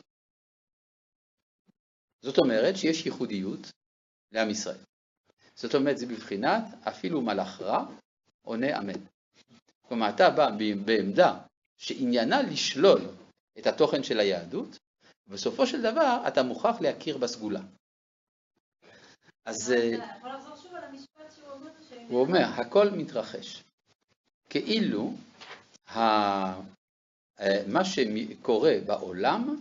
זאת אומרת שיש ייחודיות לעם ישראל. זאת אומרת, זה בבחינת אפילו מלאך רע עונה אמן. כלומר, אתה בא בעמדה שעניינה לשלול את התוכן של היהדות, ובסופו של דבר אתה מוכרח להכיר בסגולה. אז אתה יכול לחזור שוב על המשפט שהוא אומר? הוא אומר, הכל מתרחש. כאילו מה שקורה בעולם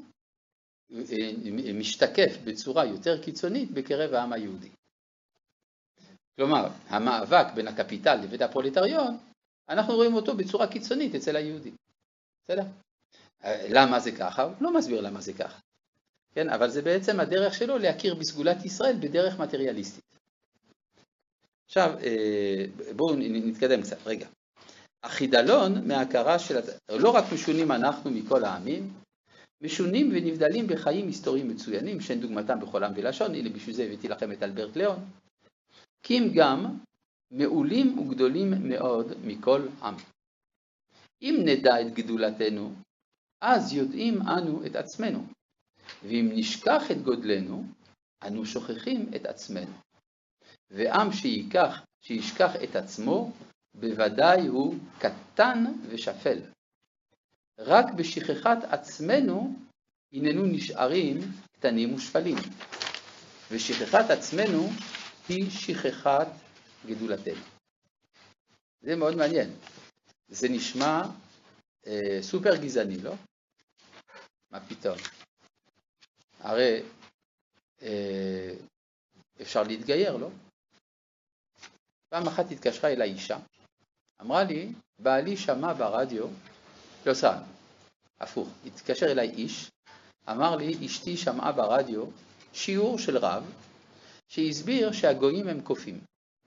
משתקף בצורה יותר קיצונית בקרב העם היהודי. כלומר, המאבק בין הקפיטל לבין הפרולטריון, אנחנו רואים אותו בצורה קיצונית אצל היהודים. בסדר? למה זה ככה? הוא לא מסביר למה זה ככה. כן? אבל זה בעצם הדרך שלו להכיר בסגולת ישראל בדרך מטריאליסטית. עכשיו, בואו נתקדם קצת, רגע. החידלון מההכרה של, לא רק משונים אנחנו מכל העמים, משונים ונבדלים בחיים היסטוריים מצוינים, שאין דוגמתם בכל עם ולשון, הנה בשביל זה הבאתי לכם את אלברט ליאון, כי הם גם מעולים וגדולים מאוד מכל עם. אם נדע את גדולתנו, אז יודעים אנו את עצמנו, ואם נשכח את גודלנו, אנו שוכחים את עצמנו. ועם שייקח, שישכח את עצמו, בוודאי הוא קטן ושפל. רק בשכחת עצמנו, הננו נשארים קטנים ושפלים. ושכחת עצמנו היא שכחת גדולתנו. זה מאוד מעניין. זה נשמע אה, סופר גזעני, לא? מה פתאום? הרי אה, אפשר להתגייר, לא? פעם אחת התקשרה אליי אישה, אמרה לי, בעלי שמע ברדיו, לא סתם, הפוך, התקשר אליי איש, אמר לי, אשתי שמעה ברדיו שיעור של רב, שהסביר שהגויים הם קופים.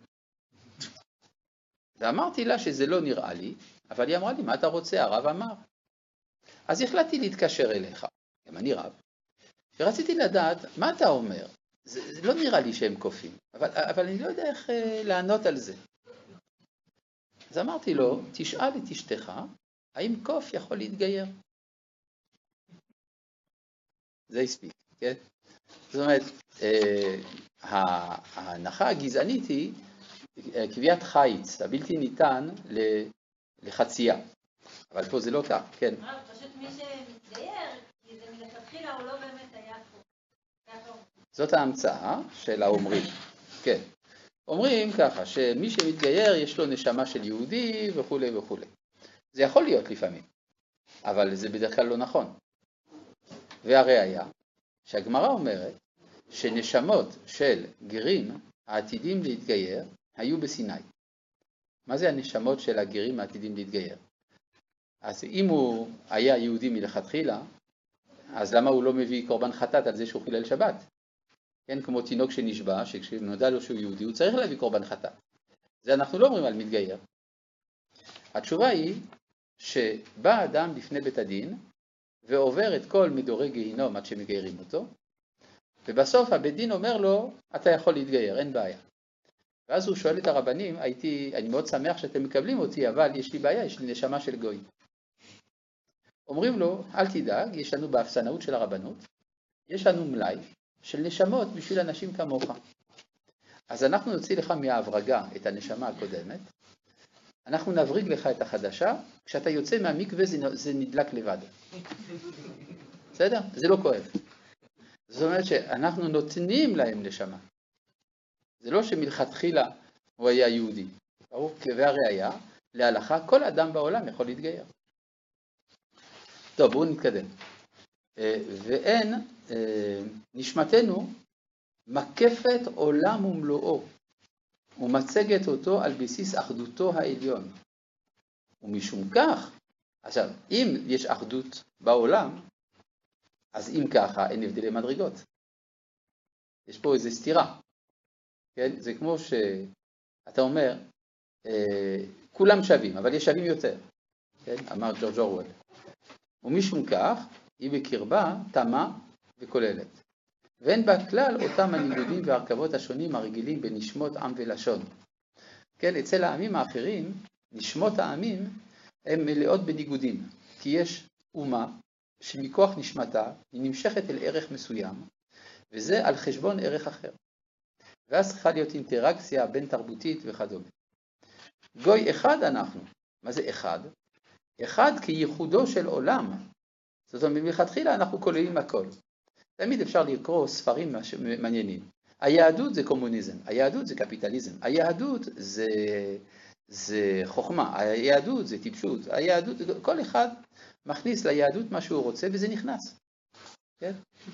ואמרתי לה שזה לא נראה לי, אבל היא אמרה לי, מה אתה רוצה? הרב אמר. אז החלטתי להתקשר אליך, גם אני רב, ורציתי לדעת, מה אתה אומר? זה, זה לא נראה לי שהם קופים, אבל, אבל אני לא יודע איך אה, לענות על זה. אז אמרתי לו, תשאל את אשתך, האם קוף יכול להתגייר? זה הספיק, כן? זאת אומרת, אה, ההנחה הגזענית היא קביעת חיץ, הבלתי ניתן לחצייה. אבל פה זה לא כך, כן. פשוט מי שמתגייר, כי זה מלכתחילה הוא לא באמת היה פה. זאת ההמצאה של האומרים, כן. אומרים ככה, שמי שמתגייר יש לו נשמה של יהודי וכו' וכו'. זה יכול להיות לפעמים, אבל זה בדרך כלל לא נכון. והראיה שהגמרא אומרת שנשמות של גרים העתידים להתגייר היו בסיני. מה זה הנשמות של הגרים העתידים להתגייר? אז אם הוא היה יהודי מלכתחילה, אז למה הוא לא מביא קורבן חטאת על זה שהוא חילל שבת? כן, כמו תינוק שנשבע, שכשנודע לו שהוא יהודי, הוא צריך להביא קורבן חטאת. זה אנחנו לא אומרים על מתגייר. התשובה היא שבא אדם לפני בית הדין, ועובר את כל מדורי גיהינום עד שמגיירים אותו, ובסוף הבית דין אומר לו, אתה יכול להתגייר, אין בעיה. ואז הוא שואל את הרבנים, הייתי, אני מאוד שמח שאתם מקבלים אותי, אבל יש לי בעיה, יש לי נשמה של גוי. אומרים לו, אל תדאג, יש לנו באפסנאות של הרבנות, יש לנו מלאי של נשמות בשביל אנשים כמוך. אז אנחנו נוציא לך מההברגה את הנשמה הקודמת, אנחנו נבריג לך את החדשה, כשאתה יוצא מהמקווה זה, זה נדלק לבד. בסדר? זה לא כואב. זאת אומרת שאנחנו נותנים להם נשמה. זה לא שמלכתחילה הוא היה יהודי. ברור, והראיה, להלכה, כל אדם בעולם יכול להתגייר. טוב, בואו נתקדם. ואין, נשמתנו מקפת עולם ומלואו, ומצגת אותו על בסיס אחדותו העליון. ומשום כך, עכשיו, אם יש אחדות בעולם, אז אם ככה, אין הבדלי מדרגות. יש פה איזו סתירה. כן? זה כמו שאתה אומר, אה, כולם שווים, אבל יש שווים יותר. כן? אמר ג'ורג' אורוול. ומשום כך, היא בקרבה תמה וכוללת. ואין בה כלל אותם הניגודים והרכבות השונים הרגילים בנשמות עם ולשון. כן? אצל העמים האחרים, נשמות העמים הן מלאות בניגודים, כי יש אומה שמכוח נשמתה היא נמשכת אל ערך מסוים, וזה על חשבון ערך אחר. ואז צריכה להיות אינטראקציה בין תרבותית וכדומה. גוי אחד אנחנו. מה זה אחד? אחד כייחודו של עולם. זאת אומרת, מלכתחילה אנחנו כוללים הכל. תמיד אפשר לקרוא ספרים מעניינים. היהדות זה קומוניזם, היהדות זה קפיטליזם, היהדות זה, זה חוכמה, היהדות זה טיפשות, היהדות, כל אחד מכניס ליהדות מה שהוא רוצה וזה נכנס. כן?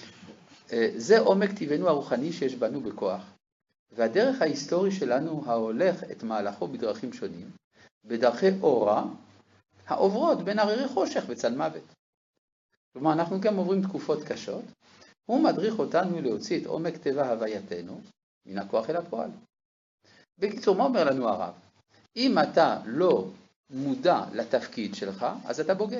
זה עומק טבענו הרוחני שיש בנו בכוח. והדרך ההיסטורי שלנו ההולך את מהלכו בדרכים שונים, בדרכי אורה, העוברות בין הררי חושך וצל מוות. כלומר, אנחנו גם עוברים תקופות קשות, הוא מדריך אותנו להוציא את עומק טבע הווייתנו מן הכוח אל הפועל. בקיצור, מה אומר לנו הרב? אם אתה לא מודע לתפקיד שלך, אז אתה בוגד.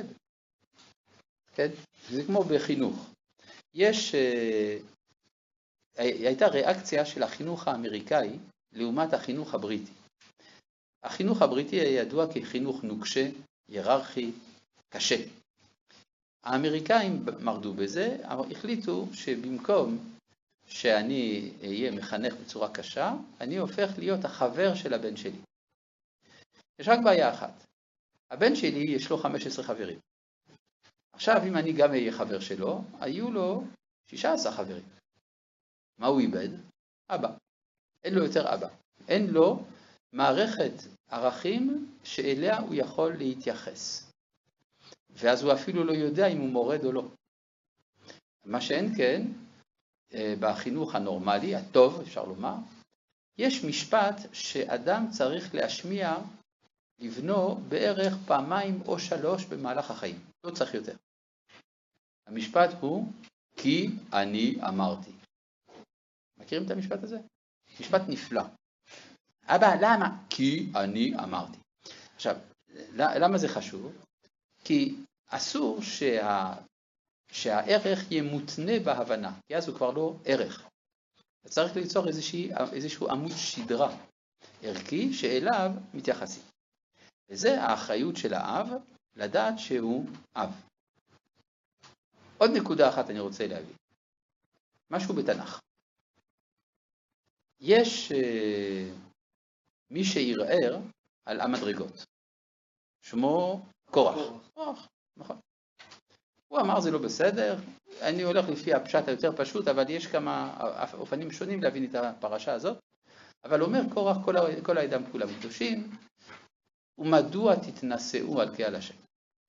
כן? זה כמו בחינוך. יש, אה, הייתה ריאקציה של החינוך האמריקאי לעומת החינוך הבריטי. החינוך הבריטי היה ידוע כחינוך נוקשה, היררכי, קשה. האמריקאים מרדו בזה, אבל החליטו שבמקום שאני אהיה מחנך בצורה קשה, אני הופך להיות החבר של הבן שלי. יש רק בעיה אחת. הבן שלי יש לו חמישה עשר חברים. עכשיו, אם אני גם אהיה חבר שלו, היו לו שישה עשר חברים. מה הוא איבד? אבא. אין לו יותר אבא. אין לו מערכת ערכים שאליה הוא יכול להתייחס. ואז הוא אפילו לא יודע אם הוא מורד או לא. מה שאין כן, בחינוך הנורמלי, הטוב, אפשר לומר, יש משפט שאדם צריך להשמיע לבנו בערך פעמיים או שלוש במהלך החיים. לא צריך יותר. המשפט הוא, כי אני אמרתי. מכירים את המשפט הזה? משפט נפלא. אבא, למה? כי אני אמרתי. עכשיו, למה זה חשוב? כי אסור שה... שהערך יהיה מותנה בהבנה, כי אז הוא כבר לא ערך. צריך ליצור איזושהי, איזשהו עמוד שדרה ערכי שאליו מתייחסים. וזה האחריות של האב, לדעת שהוא אב. עוד נקודה אחת אני רוצה להביא. משהו בתנ"ך. יש אה, מי שירער על המדרגות. שמו קורח. קורח, נכון. הוא אמר זה לא בסדר, אני הולך לפי הפשט היותר פשוט, אבל יש כמה אופנים שונים להבין את הפרשה הזאת. אבל אומר קורח, כל, כל האדם כולם קדושים, ומדוע תתנשאו על קהל השם.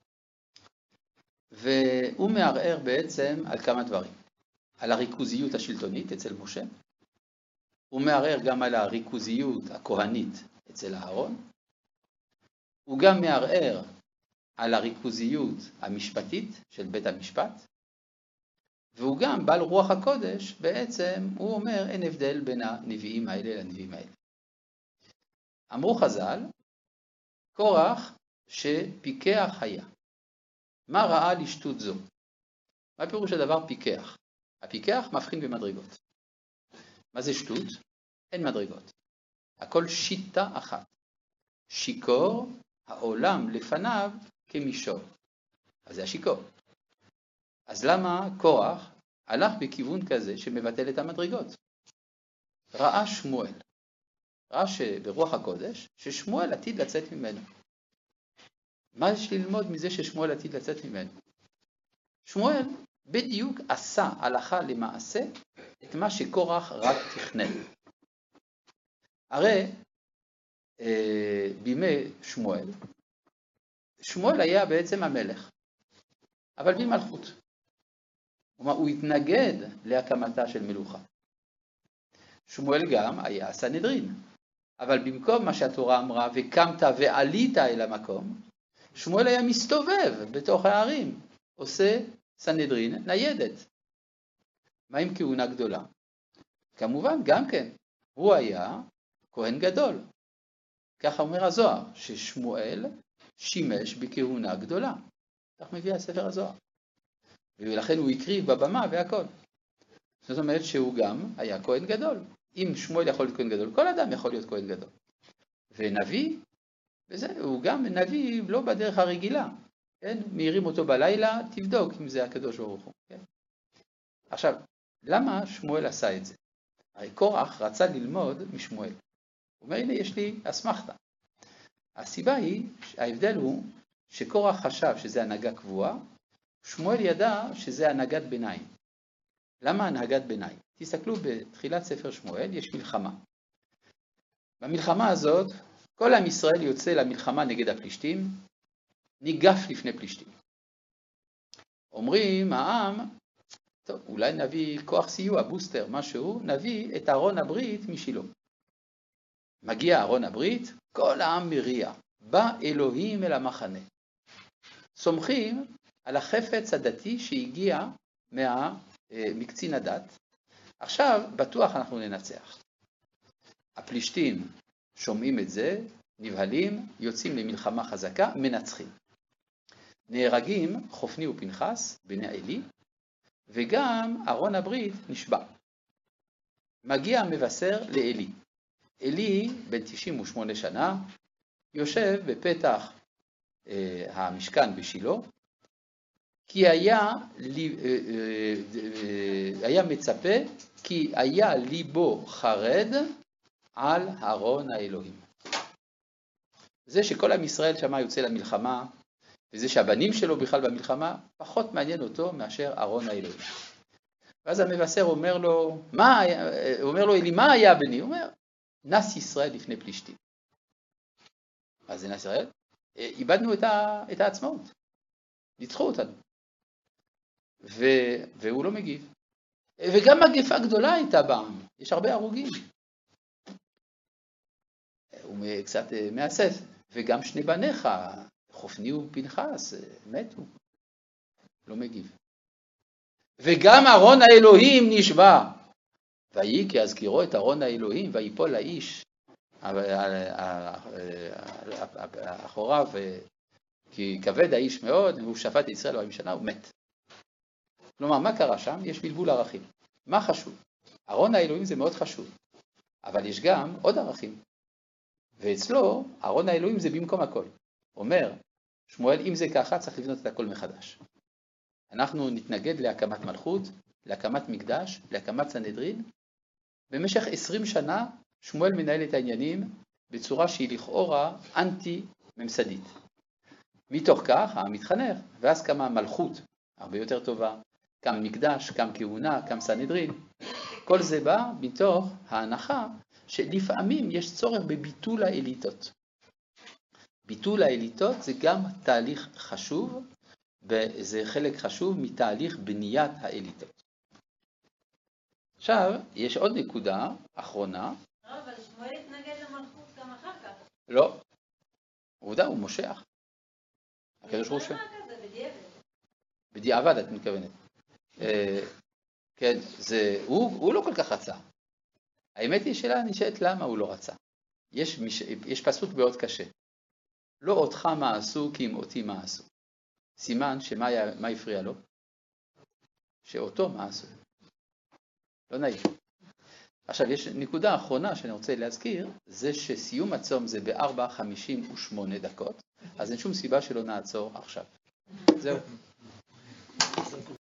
והוא מערער בעצם על כמה דברים. על הריכוזיות השלטונית אצל משה, הוא מערער גם על הריכוזיות הכהנית אצל אהרון, הוא גם מערער על הריכוזיות המשפטית של בית המשפט, והוא גם בעל רוח הקודש, בעצם הוא אומר אין הבדל בין הנביאים האלה לנביאים האלה. אמרו חז"ל, קורח שפיקח היה. מה ראה לשטות זו? מה פירוש הדבר פיקח? הפיקח מבחין במדרגות. מה זה שטות? אין מדרגות. הכל שיטה אחת. שיקור, העולם לפניו כמישור. אז זה השיקור. אז למה קורח הלך בכיוון כזה שמבטל את המדרגות? ראה שמואל. ראה שברוח הקודש ששמואל עתיד לצאת ממנו. מה יש ללמוד מזה ששמואל עתיד לצאת ממנו? שמואל בדיוק עשה הלכה למעשה את מה שקורח רק תכנן. הרי בימי שמואל, שמואל היה בעצם המלך, אבל בלי מלכות. כלומר, הוא התנגד להקמתה של מלוכה. שמואל גם היה סנהדרין, אבל במקום מה שהתורה אמרה, וקמת ועלית אל המקום, שמואל היה מסתובב בתוך הערים, עושה סנהדרין ניידת. מה עם כהונה גדולה? כמובן, גם כן, הוא היה כהן גדול. ככה אומר הזוהר, ששמואל שימש בכהונה גדולה. כך מביא הספר הזוהר. ולכן הוא הקריב בבמה והכל. זאת אומרת שהוא גם היה כהן גדול. אם שמואל יכול להיות כהן גדול, כל אדם יכול להיות כהן גדול. ונביא, וזה, הוא גם נביא לא בדרך הרגילה. כן? מהירים אותו בלילה, תבדוק אם זה הקדוש ברוך הוא. כן? עכשיו, למה שמואל עשה את זה? הרי קורח רצה ללמוד משמואל. הוא אומר, הנה יש לי אסמכתה. הסיבה היא, ההבדל הוא שקורח חשב שזה הנהגה קבועה, שמואל ידע שזה הנהגת ביניים. למה הנהגת ביניים? תסתכלו בתחילת ספר שמואל, יש מלחמה. במלחמה הזאת, כל עם ישראל יוצא למלחמה נגד הפלישתים, ניגף לפני פלישתים. אומרים, העם, טוב, אולי נביא כוח סיוע, בוסטר, משהו, נביא את ארון הברית משילו. מגיע ארון הברית, כל העם מריע, בא אלוהים אל המחנה. סומכים על החפץ הדתי שהגיע מה, מקצין הדת. עכשיו, בטוח אנחנו ננצח. הפלישתים שומעים את זה, נבהלים, יוצאים למלחמה חזקה, מנצחים. נהרגים חופני ופנחס, בני עלי, וגם ארון הברית נשבע. מגיע המבשר לאלי. אלי, בן תשעים ושמונה שנה, יושב בפתח אה, המשכן בשילו, כי היה, לי, אה, אה, אה, היה מצפה, כי היה ליבו חרד על ארון האלוהים. זה שכל עם ישראל שמה יוצא למלחמה, וזה שהבנים שלו בכלל במלחמה, פחות מעניין אותו מאשר ארון האלוהים. ואז המבשר אומר לו, מה, אומר לו, אלי, מה היה בני? הוא אומר, נס ישראל לפני פלישתים. אז זה נס ישראל? איבדנו את, ה, את העצמאות. ניצחו אותנו. ו, והוא לא מגיב. וגם מגפה גדולה הייתה בעם. יש הרבה הרוגים. הוא קצת מאסף. וגם שני בניך, חופני ופנחס, מתו. לא מגיב. וגם ארון האלוהים נשבע. ויהי כי אזכירו את ארון האלוהים, ויפול האיש אחוריו, כי כבד האיש מאוד, והוא שפט את ישראל ארבעים שנה, הוא מת. כלומר, מה קרה שם? יש בלבול ערכים. מה חשוב? ארון האלוהים זה מאוד חשוב, אבל יש גם עוד ערכים. ואצלו, ארון האלוהים זה במקום הכל. אומר, שמואל, אם זה ככה, צריך לבנות את הכל מחדש. אנחנו נתנגד להקמת מלכות, להקמת מקדש, להקמת סנהדרין. במשך עשרים שנה, שמואל מנהל את העניינים בצורה שהיא לכאורה אנטי-ממסדית. מתוך כך, העם מתחנך, ואז קמה מלכות הרבה יותר טובה, קם מקדש, קם כהונה, קם סנהדרין. כל זה בא מתוך ההנחה שלפעמים יש צורך בביטול האליטות. ביטול האליטות זה גם תהליך חשוב, זה חלק חשוב מתהליך בניית האליטות. עכשיו, יש עוד נקודה אחרונה. לא, אבל שמואל התנגד למלכות גם אחר כך. לא. עובדה, הוא מושך. הקדוש ברוך הוא. בדיעבד. בדיעבד, את מתכוונת. כן, זה, הוא, הוא לא כל כך רצה. האמת היא שאלה נשאלת למה הוא לא רצה. יש, יש פסוק מאוד קשה. לא אותך מה עשו, כי אם אותי מה עשו. סימן שמה מה הפריע לו? שאותו מה עשו. לא נעים. עכשיו, יש נקודה אחרונה שאני רוצה להזכיר, זה שסיום הצום זה ב-ארבע חמישים ושמונה דקות, אז אין שום סיבה שלא נעצור עכשיו. זהו.